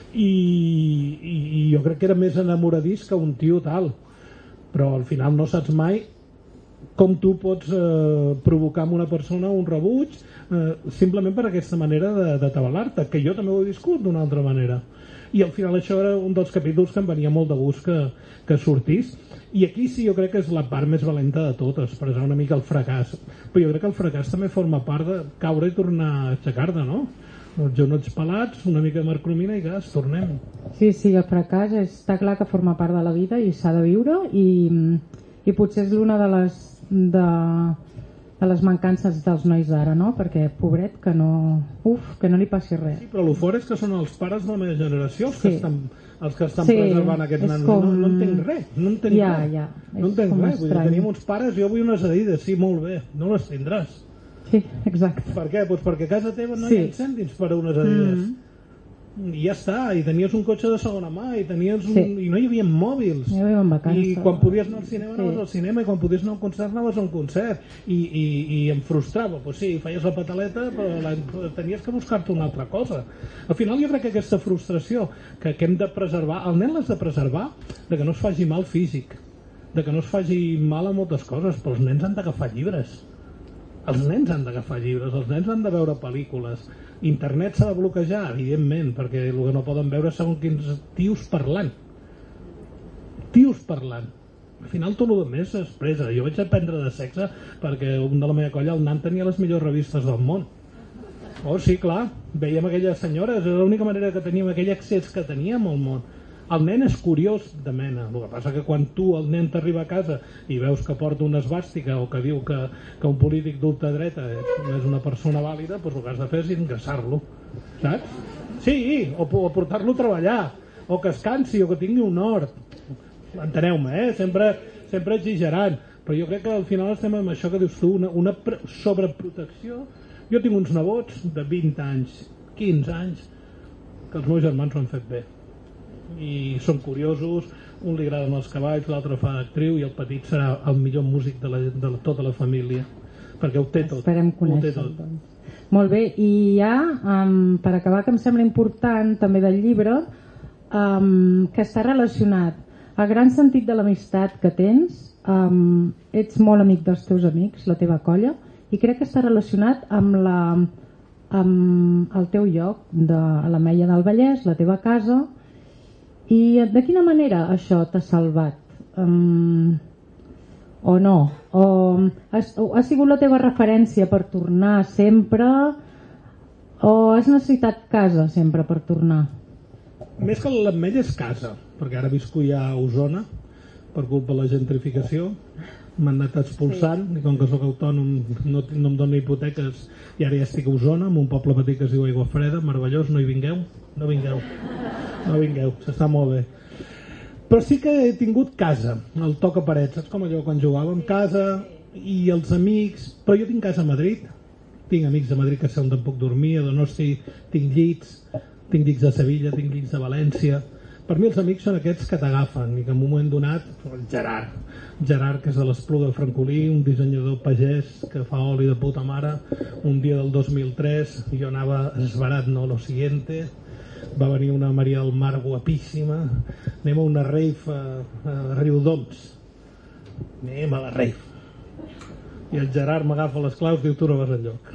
i jo crec que era més enamoradís que un tio tal, però al final no saps mai com tu pots provocar en una persona un rebuig simplement per aquesta manera d'atabalar-te, que jo també ho he viscut d'una altra manera. I al final això era un dels capítols que em venia molt de gust que sortís. I aquí sí jo crec que és la part més valenta de tot, expressar una mica el fracàs. Però jo crec que el fracàs també forma part de caure i tornar a aixecar-te, no? Els genots pelats, una mica de marcromina i gas, tornem. Sí, el fracàs està clar que forma part de la vida i s'ha de viure i potser és una de les mancances dels nois d'ara, no? Perquè, pobret, que no li passi res. Sí, però el fort és que són els pares de la meva generació els que estan preservant aquests nanos. No entenc res, no entenc res. Vull dir, tenim uns pares, jo vull unes Adidas, sí, molt bé, no les tindràs. Sí, exacte. Per què? Doncs perquè a casa teva no hi ha cèntims per a unes Adidas. I ja està, i tenies un cotxe de segona mà i no hi havia mòbils i quan podies anar al cinema anaves al cinema i quan podies anar a un concert anaves a un concert i em frustrava, doncs sí, feies la pataleta però tenies que buscar-te una altra cosa. Al final jo crec que aquesta frustració que hem de preservar, el nen l'has de preservar de que no es faci mal físic, de que no es faci mal a moltes coses, però els nens han d'agafar llibres, els nens han de veure pel·lícules. Internet s'ha de bloquejar, evidentment, perquè el que no poden veure són quins tios parlant. Al final tot el més s'expressa. Jo vaig aprendre de sexe perquè un de la meva colla, el nan, tenia les millors revistes del món. Oh, sí, clar, veiem aquelles senyores, era l'única manera que teníem, aquell accés que teníem al món. El nen és curiós de mena, el que passa que quan tu, el nen, t'arriba a casa i veus que porta una esvàstica o que diu que un polític d'ultradreta és una persona vàlida, doncs el que has de fer és ingressar-lo, saps? Sí, o portar-lo a treballar, o que es cansi, o que tingui un hort. Enteneu-me, sempre exagerant, però jo crec que al final estem amb això que dius tu, una sobreprotecció. Jo tinc uns nebots de 20 anys, 15 anys, que els meus germans ho han fet bé i són curiosos, un li agraden els cavalls, l'altre fa d'actriu i el petit serà el millor músic de tota la família, perquè ho té tot. Esperem conèixer-lo, doncs. Molt bé, i ja per acabar, que em sembla important també del llibre, que està relacionat al gran sentit de l'amistat que tens, ets molt amic dels teus amics, la teva colla, i crec que està relacionat amb el teu lloc a l'Ametlla del Vallès, la teva casa. I de quina manera això t'ha salvat? O no? O ha sigut la teva referència per tornar sempre? O has necessitat casa sempre per tornar? Més que l'Ametlla és casa, perquè ara visco ja a Osona per culpa de la gentrificació. M'han anat expulsant, i com que sóc autònom no em dono hipoteques i ara ja estic a Osona, en un poble petit que es diu Aiguafreda, meravellós, no hi vingueu, s'està molt bé. Però sí que he tingut casa, el toc a paret, saps com allò quan jugàvem? Casa i els amics, però jo tinc casa a Madrid, tinc amics a Madrid que sé on puc dormir, a Donosti tinc llits de Sevilla, tinc llits de València. Per mi els amics són aquests que t'agafen i que en un moment donat, el Gerard, que és de l'Espluga de Francolí, un dissenyador pagès que fa oli de puta mare, un dia del 2003 jo anava esverat, no, lo siguiente, va venir una Maria del Mar guapíssima, anem a una rave a Riudoms, anem a la rave, i el Gerard m'agafa les claus, diu tu no vas enlloc.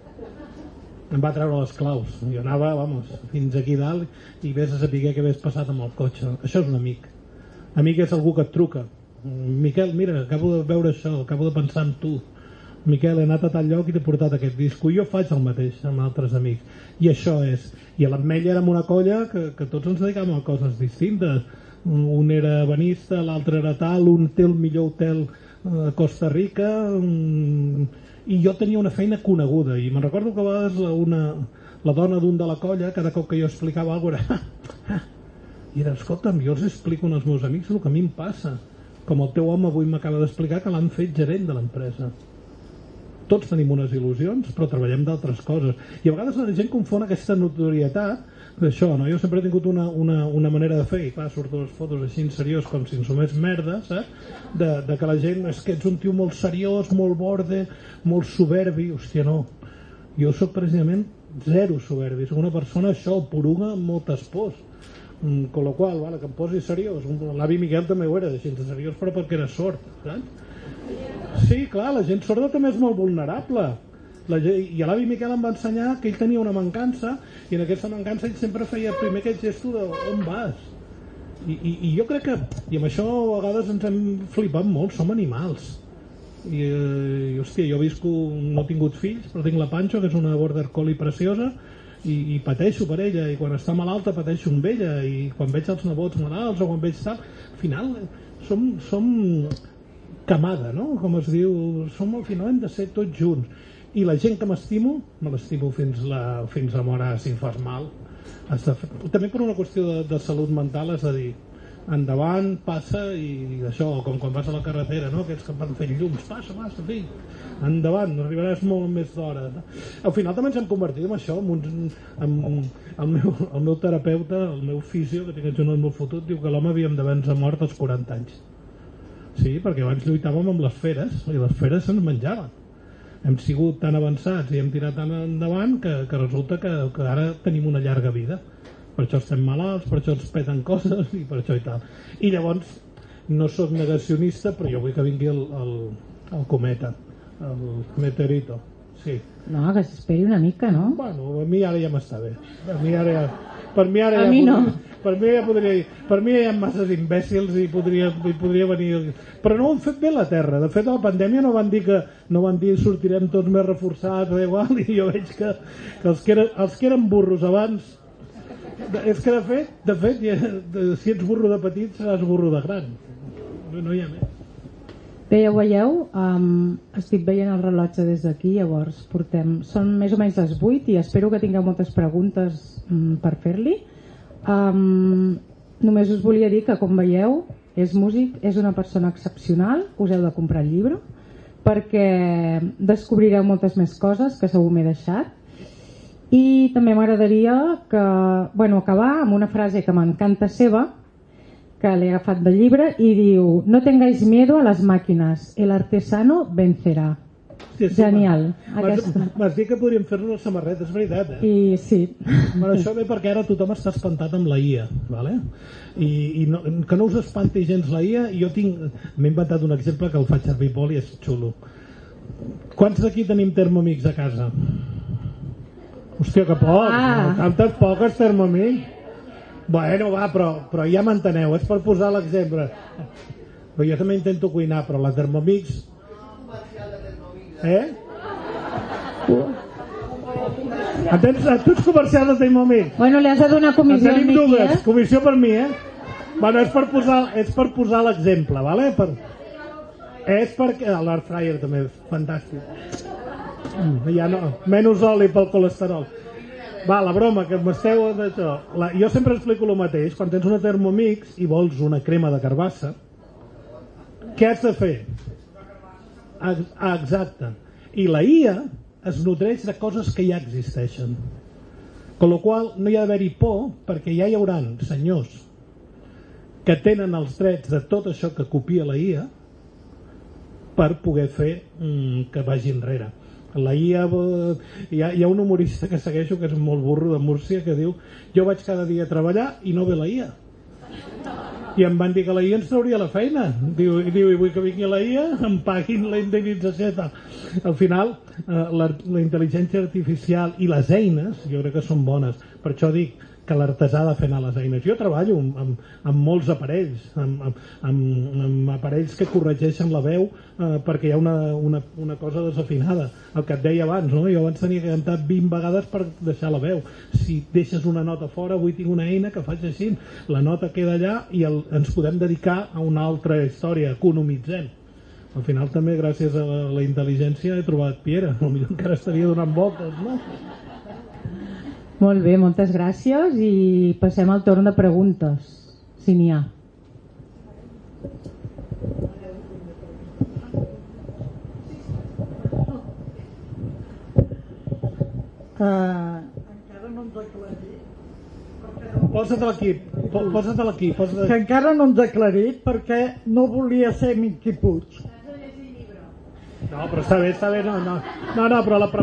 Em va treure les claus, jo anava fins aquí dalt i vés a saber què hagués passat amb el cotxe. Això és un amic. Amic és algú que et truca. Miquel, mira, acabo de veure això, acabo de pensar en tu. Miquel, he anat a tal lloc i t'he portat aquest disco. I jo faig el mateix amb altres amics. I això és. I a l'Ametlla érem una colla que tots ens dedicàvem a coses distintes. Un era ebenista, l'altre era tal, un té el millor hotel a Costa Rica, i jo tenia una feina coneguda i me'n recordo que a vegades la dona d'un de la colla, cada cop que jo explicava alguna cosa i era, escolta'm, jo els explico als meus amics el que a mi em passa, com el teu home avui m'acaba d'explicar que l'han fet gerent de l'empresa. Tots tenim unes il·lusions, però treballem d'altres coses i a vegades la gent confon aquesta notorietat d'això, no? Jo sempre he tingut una manera de fer, i clar, surto les fotos així seriós com si ensumés merda, saps? De que la gent, és que ets un tio molt seriós, molt borde, molt soberbi. Hòstia, no, jo sóc precisament zero soberbi, sóc una persona això, poruga amb moltes pors, con lo qual, vale, que em posi seriós. L'avi Miquel també ho era, així de seriós, però perquè era sord, saps? Sí, clar, la gent sorda també és molt vulnerable. I l'avi Miquel em va ensenyar que ell tenia una mancança i en aquesta mancança ell sempre feia primer aquest gesto de on vas i jo crec que, i amb això a vegades ens hem flipat molt, som animals i hòstia, jo visco, no he tingut fills però tinc la Pancho, que és una border collie preciosa i pateixo per ella i quan està malalta pateixo amb ella i quan veig els nebots malalts o quan veig tal, al final som camada, no? Com es diu, al final hem de ser tots junts i la gent que m'estimo, me l'estimo fins a mort, si em fas mal. També per una qüestió de salut mental, és a dir, endavant, passa, i això, com quan vas a la carretera, no? Aquests que van fent llums, passa, fill, endavant, arribaràs molt més d'hora. Al final també ens hem convertit en això, el meu terapeuta, el meu fisio, que tinc un molt fotut, diu que l'home havíem d'haver-nos mort als 40 anys. Sí, perquè abans lluitàvem amb les feres, i les feres se'ns menjaven. Hem sigut tan avançats i hem tirat tan endavant que resulta que ara tenim una llarga vida. Per això estem malalts, per això ens peten coses i per això i tal. I llavors no sóc negacionista, però jo vull que vingui el cometa, el meteorito. Sí. No, que s'esperi una mica, no? Bueno, a mi ara ja m'està bé. A mi ara ja a mi no. Per mi ja podria dir, per mi hi ha masses imbècils i podria venir, però no ho han fet bé la Terra. De fet a la pandèmia no van dir sortirem tots més reforçats o igual, i jo veig que els que eren burros abans És que, de fet, si ets burro de petit, seràs burro de gran. No hi ha més. Bé, ja ho veieu, estic veient el rellotge des d'aquí, llavors són més o menys les 8 i espero que tingueu moltes preguntes per fer-li. Només us volia dir que, com veieu, és músic, és una persona excepcional, us heu de comprar el llibre perquè descobrireu moltes més coses que segur m'he deixat. I també m'agradaria acabar amb una frase que m'encanta seva, que l'he agafat del llibre, i diu: no tengáis miedo a las máquinas, el artesano vencerá. Sí, genial. M'has dit que podríem fer-nos una samarreta, és veritat, I sí. Bueno, això ve perquè ara tothom està espantat amb la IA, ¿vale? I no, que no us espanti gens la IA. Jo m'he inventat un exemple que el faig servir molt i és xulo. Quants d'aquí tenim Thermomix a casa? Hòstia, que pocs, tantes poques Thermomix. Bueno, va, però ja m'enteneu, és per posar l'exemple. Però jo també intento cuinar, però la Thermomix... Entens? Tu ets comercial de Thermomix. Bueno, li has de donar comissió al Miqui, dues, comissió per mi, Bueno, és per posar l'exemple, ¿vale? És perquè... L'air fryer també és fantàstic. Ja no, menys oli pel colesterol. Va, la broma, que m'esteu d'això. Jo sempre explico el mateix. Quan tens una Thermomix i vols una crema de carbassa, què has de fer? Exacte. I la IA es nodreix de coses que ja existeixen. Con la qual no hi ha d'haver-hi por, perquè ja hi haurà senyors que tenen els drets de tot això que copia la IA per poder fer que vagi enrere. La IA, hi ha un humorista que segueixo que és molt burro de Múrcia que diu: jo vaig cada dia a treballar i no ve la IA. I em van dir que la IA ens trauria la feina. Diu, i vull que vingui la IA, em paguin la indemnització i tal. Al final, la intel·ligència artificial i les eines, jo crec que són bones. Per això dic que l'artesà ha de fer anar les eines. Jo treballo amb molts aparells, amb aparells que corregeixen la veu perquè hi ha una cosa desafinada. El que et deia abans, no? Jo abans tenia que cantar 20 vegades per deixar la veu. Si deixes una nota fora, avui tinc una eina que faig així, la nota queda allà i ens podem dedicar a una altra història, economitzem. Al final també gràcies a la intel·ligència he trobat Piera, potser encara estaria donant voltes, no? Molt bé, moltes gràcies i passem al torn de preguntes, si n'hi ha. Encara no ens aclarit. Posa't aquí. Que encara no ens ha aclarit perquè no volia ser Miqui Puig. No, però està bé, no, però la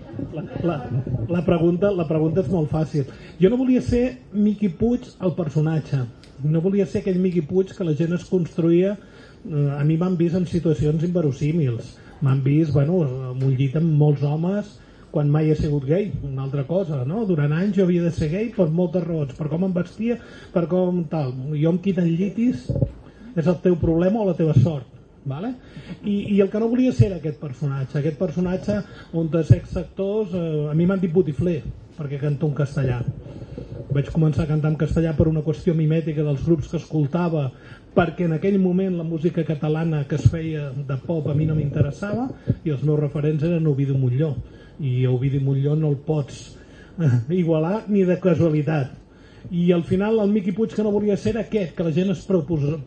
pregunta és molt fàcil. Jo no volia ser Miqui Puig el personatge, no volia ser aquell Miqui Puig que la gent es construïa. A mi m'han vist en situacions inverosímils, m'han vist, amb un llit amb molts homes quan mai he sigut gay, una altra cosa, no? Durant anys jo havia de ser gay per moltes raons, per com em vestia, per com tal. Jo em quiten llitis, és el teu problema o la teva sort. Vale? I el que no volia ser era aquest personatge on de sex actors, a mi m'han dit botifler perquè canto en castellà. Vaig començar a cantar en castellà per una qüestió mimètica dels grups que escoltava, perquè en aquell moment la música catalana que es feia de pop a mi no m'interessava i els meus referents eren Ovidi Montllor, i Ovidi Montllor no el pots igualar ni de casualitat. I al final el Miqui Puig que no volia ser era aquest, que la gent es proposa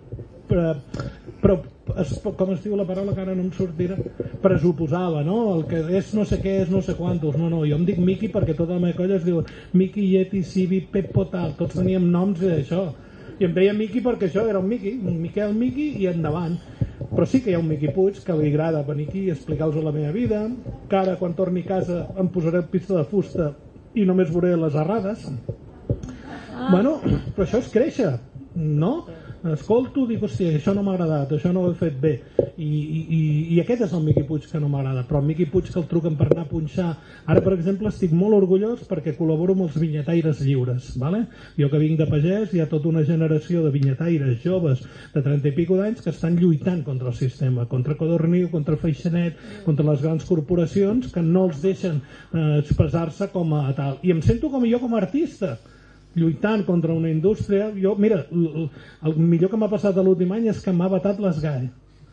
com es diu la paraula que ara no em sortirà, pressuposava, no? El que és no sé què, és no sé quantos. No, jo em dic Miqui perquè tota la meva colla es diuen Miqui, Yeti, Sibi, Peppo, tal, tots teníem noms i d'això, i em deia Miqui perquè això era un Miqui, un Miquel Miqui i endavant. Però sí que hi ha un Miqui Puig que li agrada venir aquí i explicar-vos la meva vida, que ara quan torni a casa em posaré el pista de fusta i només veuré les errades. Bueno, però això és créixer, no? Escolto, dic, hòstia, això no m'ha agradat, això no ho he fet bé, i aquest és el Miqui Puig que no m'agrada. Però el Miqui Puig que el truquen per anar a punxar, ara per exemple estic molt orgullós perquè col·laboro amb els vinyetaires lliures, vale? Jo que vinc de pagès, hi ha tota una generació de vinyetaires joves de 30 i pico d'anys que estan lluitant contra el sistema, contra Codorniu, contra Freixenet, contra les grans corporacions que no els deixen expressar-se com a tal, i em sento com jo com a artista. lluitant contra una indústria. Jo, mira, el millor que m'ha passat a l'últim any és que m'ha vetat l'ESGAE.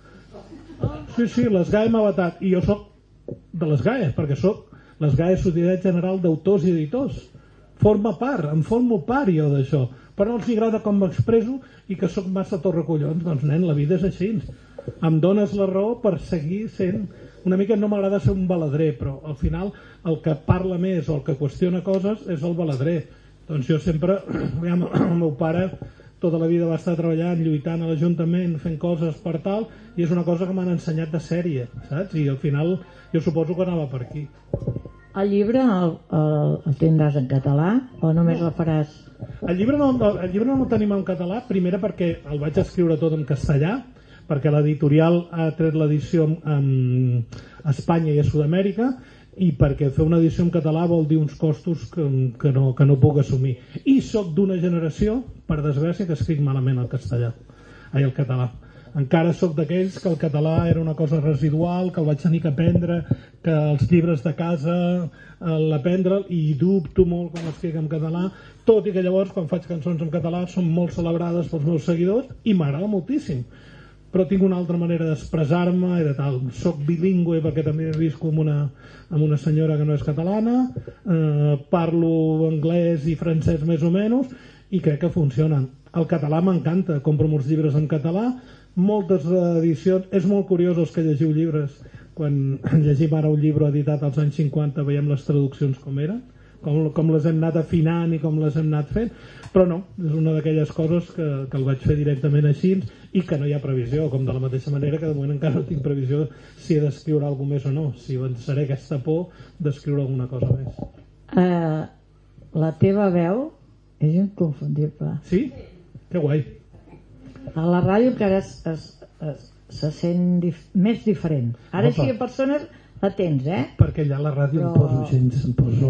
Sí, l'ESGAE m'ha vetat. I jo soc de l'ESGAE, perquè soc l'ESGAE, Societat General d'Autors i Editors. Em formo part jo d'això. Però no els agrada com m'expreso i que sóc massa torracollons. Doncs, nen, la vida és així. Em dones la raó per seguir sent... Una mica no m'agrada ser un baladrer, però al final el que parla més o el que qüestiona coses és el baladrer. Doncs jo sempre... El meu pare tota la vida va estar treballant, lluitant a l'Ajuntament, fent coses per tal, i és una cosa que m'han ensenyat de sèrie, saps? I al final jo suposo que anava per aquí. El llibre el tindràs en català o només el faràs? El llibre no el tenim en català, primera perquè el vaig escriure tot en castellà, perquè l'editorial ha tret l'edició a Espanya i a Sud-amèrica, i perquè fer una edició en català vol dir uns costos que no puc assumir. I sóc d'una generació, per desgràcia, que escric malament el català. Encara sóc d'aquells que el català era una cosa residual, que el vaig tenir que aprendre, que els llibres de casa l'aprendre, i dubto molt quan escric en català, tot i que llavors quan faig cançons en català són molt celebrades pels meus seguidors i m'agrada moltíssim, però tinc una altra manera d'expressar-me i de tal. Soc bilingüe perquè també visco amb una senyora que no és catalana, parlo anglès i francès més o menys, i crec que funcionen. El català m'encanta, compro molts llibres en català, moltes edicions. És molt curiós els que llegiu llibres. Quan llegim ara un llibre editat als anys 50 veiem les traduccions com eren, com les hem anat afinant i com les hem anat fent, però no, és una d'aquelles coses que el vaig fer directament així i que no hi ha previsió, com de la mateixa manera que de moment encara no tinc previsió si he d'escriure alguna més o no, si venceré aquesta por d'escriure alguna cosa més. La teva veu és inconfundible. Sí? Que guai. A la ràdio encara se sent més diferent. Ara sí que persones la tens, Perquè allà a la ràdio em poso gens, em poso...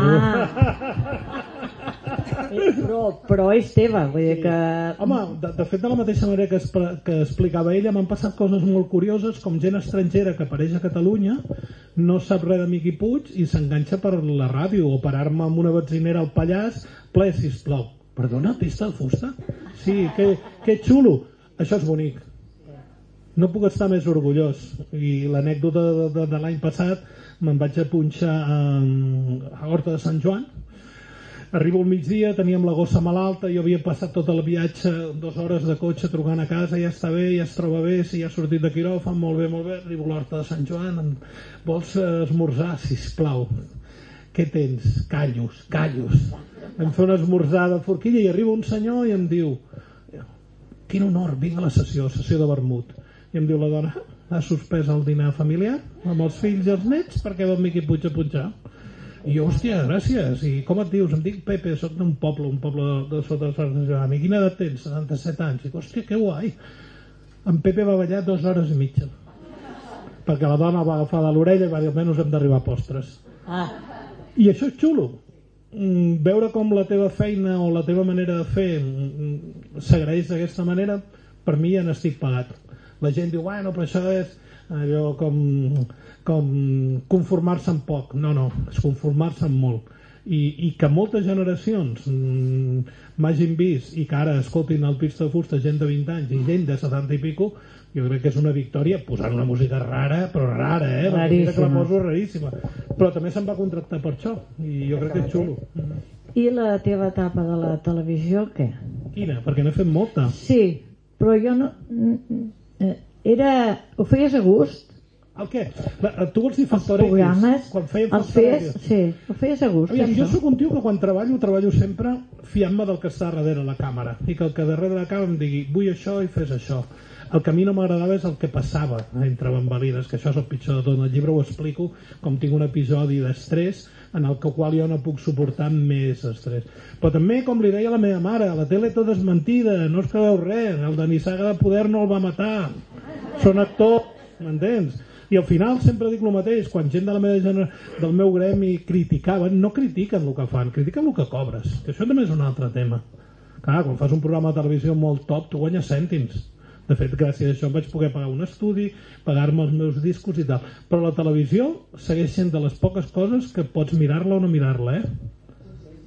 Però és teva, vull dir que... Home, de fet, de la mateixa manera que explicava ella, m'han passat coses molt curioses, com gent estrangera que apareix a Catalunya, no sap res de Miqui Puig i s'enganxa per la ràdio, o parar-me amb una benzinera al Pallars, ple, sisplau. Perdona, pista de fusta? Sí, que xulo. Això és bonic. No puc estar més orgullós. I l'anècdota de l'any passat, me'n vaig a punxar a Horta de Sant Joan. Arribo al migdia, teníem la gossa malalta, jo havia passat tot el viatge 2 hores de cotxe trucant a casa, ja està bé, ja es troba bé, si ja ha sortit de quiròfan, molt bé, arribo a l'Horta de Sant Joan, vols esmorzar? Sisplau. Què tens? Callos. Vam fer un esmorzar de forquilla i arriba un senyor i em diu: quin honor, vinc a la sessió de vermut. I em diu la dona: ha suspès el dinar familiar amb els fills i els nets perquè va Miqui Puig a punxar. I jo, hòstia, gràcies. I com et dius? Em dic Pepe, soc d'un poble de sota de Sant Joan. I quina edat tens? 77 anys. I dic, hòstia, que guai. En Pepe va ballar 2 hores i mitja. Perquè la dona va agafar de l'orella i va dir, almenys hem d'arribar a postres. I això és xulo. Veure com la teva feina o la teva manera de fer s'agraeix d'aquesta manera, per mi ja n'estic pagat. La gent diu, bueno, però això és allò com conformar-se amb poc. No, és conformar-se amb molt. I que moltes generacions m'hagin vist i que ara escoltin el Pista de Fusta gent de 20 anys i gent de 70 i pico, jo crec que és una victòria, posant una música rara, però rara, raríssima. Que la poso raríssima, però també se'm va contractar per això i jo crec que és xulo. I la teva etapa de la televisió, què? Quina? Perquè n'he fet molta. Sí, però jo no... Ho feies a gust? El què? Tu vols dir Factor X? Quan fèiem Factor X? Sí, ho feies a gust. Aviam, jo soc un tio que quan treballo sempre fiant-me del que està darrere la càmera i que el que darrere la càmera em digui vull això i fes això. El que a mi no m'agradava és el que passava entre bambalines, que això és el pitjor de tot. En el llibre ho explico com tinc un episodi d'estrès en el qual jo no puc suportar més estrès. Però també, com li deia a la meva mare, la tele tot és mentida, no es creu res, el de Nissaga de Poder no el va matar, són actors, m'entens? I al final sempre dic el mateix, quan gent de la meva del meu gremi criticaven, no critiquen el que fan, critiquen el que cobres, que això també és un altre tema. Clar, quan fas un programa de televisió molt top, tu guanyes cèntims. De fet, gràcies a això em vaig poder pagar un estudi, pagar-me els meus discos i tal. Però la televisió segueix sent de les poques coses que pots mirar-la o no mirar-la,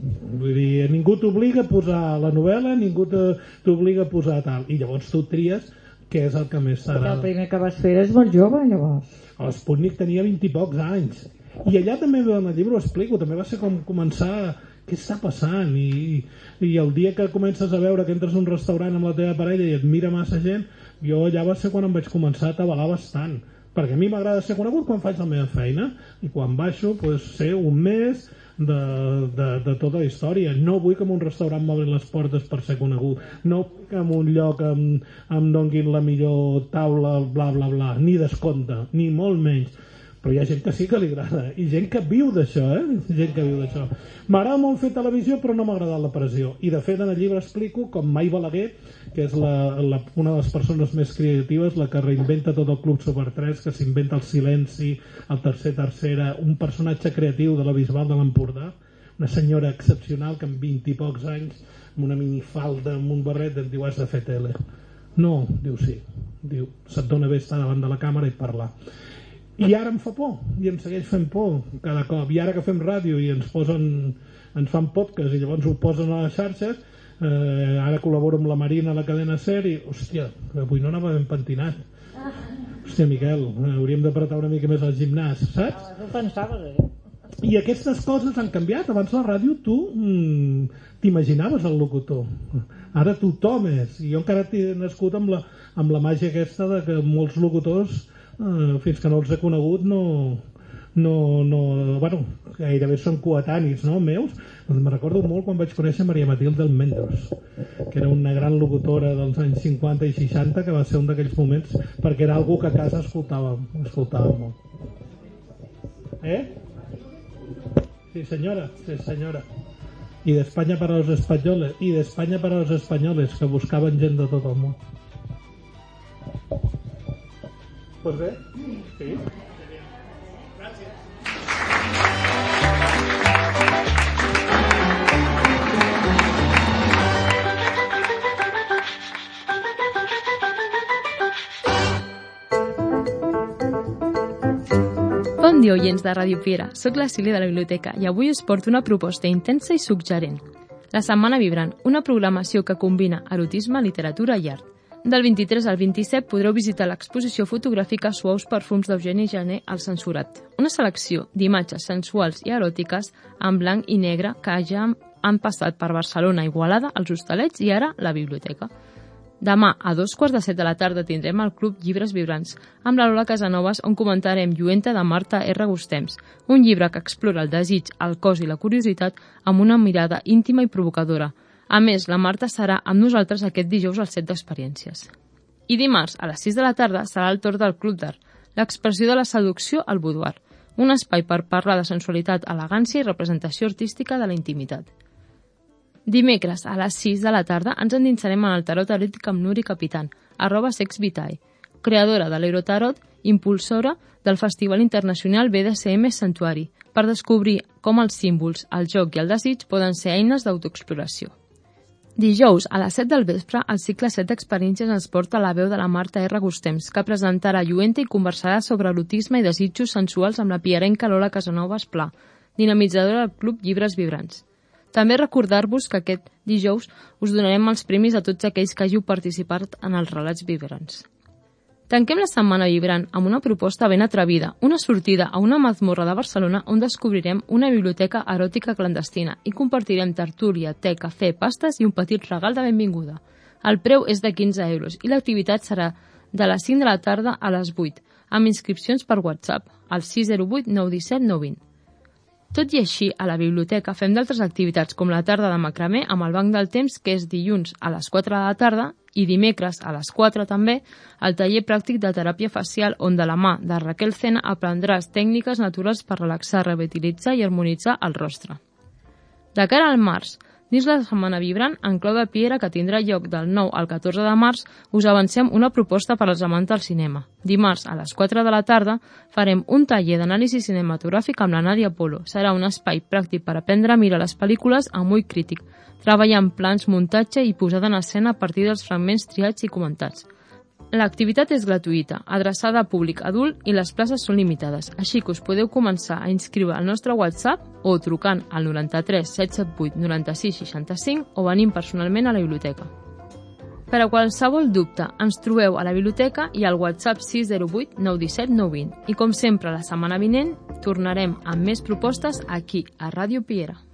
Vull dir, ningú t'obliga a posar la novel·la, ningú t'obliga a posar tal. I llavors tu tries què és el que més t'agrada. El primer que vas fer és molt jove, llavors. L'Sputnik tenia 20 i pocs anys. I allà també en el llibre ho explico, també va ser com començar què està passant i el dia que comences a veure que entres a un restaurant amb la teva parella i et mira massa gent, jo allà va ser quan em vaig començar a atabalar bastant, perquè a mi m'agrada ser conegut quan faig la meva feina i quan baixo pues, ser un mes de tota la història. No vull que en un restaurant m'obrin les portes per ser conegut, no que en un lloc em donguin la millor taula, bla bla bla, ni descompte, ni molt menys. Però hi ha gent que sí que li agrada, i gent que viu d'això, gent que viu d'això. M'agrada molt fer televisió, però no m'ha agradat la pressió. I de fet en el llibre explico com Mai Balaguer, que és una de les persones més creatives, la que reinventa tot el Club Super 3, que s'inventa el silenci, el tercera, un personatge creatiu de la Bisbal de l'Empordà, una senyora excepcional que amb 20 i pocs anys, amb una minifalda, amb un barret, em diu, has de fer tele. No, diu sí. Diu, se't dona bé estar davant de la càmera i parlar. I ara em fa por, i em segueix fent por cada cop, i ara que fem ràdio i ens fan podcast i llavors ho posen a les xarxes, ara col·laboro amb la Marina a la cadena SER i, hòstia, avui no anava ben pentinat. Hòstia, Miquel, hauríem d'apretar una mica més al gimnàs, saps? No pensaves, I aquestes coses han canviat. Abans la ràdio tu t'imaginaves el locutor, ara tothom és, i jo encara t'he nascut amb la màgia aquesta de que molts locutors fins que no els he conegut bueno, gairebé són coetanis, no, meus. Doncs me recordo molt quan vaig conèixer Maria Matilde Almendros, que era una gran locutora dels anys 50 i 60, que va ser un d'aquells moments, perquè era algú que a casa escoltàvem molt. Sí senyora, sí senyora. Y de España para los españoles, que buscaven gent de tot el món. Pues bé, sí. Gràcies. Bon dia, oients de Ràdio Piera. Soc la Sílvia de la Biblioteca i avui us porto una proposta intensa i suggerent. La Setmana Vibrant, una programació que combina erotisme, literatura i art. Del 23 al 27 podreu visitar l'exposició fotogràfica Suaus perfums d'Eugeni Jané al Censurat. Una selecció d'imatges sensuals i eròtiques en blanc i negre que ja han passat per Barcelona, Igualada, els Hostalets i ara la Biblioteca. Demà, a 2:15 de la tarda, tindrem el Club Llibres Vibrants, amb la Lola Casanovas, on comentarem Lluenta de Marta R. Gustems, un llibre que explora el desig, el cos i la curiositat amb una mirada íntima i provocadora. A més, la Marta serà amb nosaltres aquest dijous al set d'experiències. I dimarts, a les 6 de la tarda, serà el torn del Club d'Art, l'expressió de la seducció al boudoir, un espai per parlar de sensualitat, elegància i representació artística de la intimitat. Dimecres, a les 6 de la tarda, ens endinsarem en el tarot eròtic amb Nuri Capitán, @sexvitae, creadora de l'Erotarot, impulsora del Festival Internacional BDSM Santuari, per descobrir com els símbols, el joc i el desig poden ser eines d'autoexploració. Dijous, a les 7 del vespre, el cicle 7 d'experiències ens porta a la veu de la Marta R. Gustems, que presentarà Lluenta i conversarà sobre erotisme i desitjos sensuals amb la piarenca Lola Casanovas Pla, dinamitzadora del Club Llibres Vibrants. També recordar-vos que aquest dijous us donarem els premis a tots aquells que hàgiu participat en els relats vibrants. Tanquem la setmana vibrant amb una proposta ben atrevida, una sortida a una mazmorra de Barcelona on descobrirem una biblioteca eròtica clandestina i compartirem tertúlia, te, cafè, pastes i un petit regal de benvinguda. El preu és de 15 euros i l'activitat serà de les 5 de la tarda a les 8, amb inscripcions per WhatsApp, al 608 917 920. Tot i així, a la biblioteca fem d'altres activitats com la tarda de macramé amb el Banc del Temps, que és dilluns a les 4 de la tarda, i dimecres a les 4 també el taller pràctic de teràpia facial on de la mà de Raquel Cena aprendràs tècniques naturals per relaxar, revitalitzar i harmonitzar el rostre. De cara al març, dins la Setmana Vibrant, en clau de Piera, que tindrà lloc del 9 al 14 de març, us avancem una proposta per als amants del cinema. Dimarts, a les 4 de la tarda, farem un taller d'anàlisi cinematogràfic amb la Nàdia Polo. Serà un espai pràctic per aprendre a mirar les pel·lícules amb ull crític, treballar en plans, muntatge i posada en escena a partir dels fragments triats i comentats. L'activitat és gratuïta, adreçada a públic adult i les places són limitades, així que us podeu començar a inscriure al nostre WhatsApp o trucant al 93 778 96 65 o venint personalment a la biblioteca. Per a qualsevol dubte, ens trobeu a la biblioteca i al WhatsApp 608 917 920. I com sempre, la setmana vinent tornarem amb més propostes aquí, a Ràdio Piera.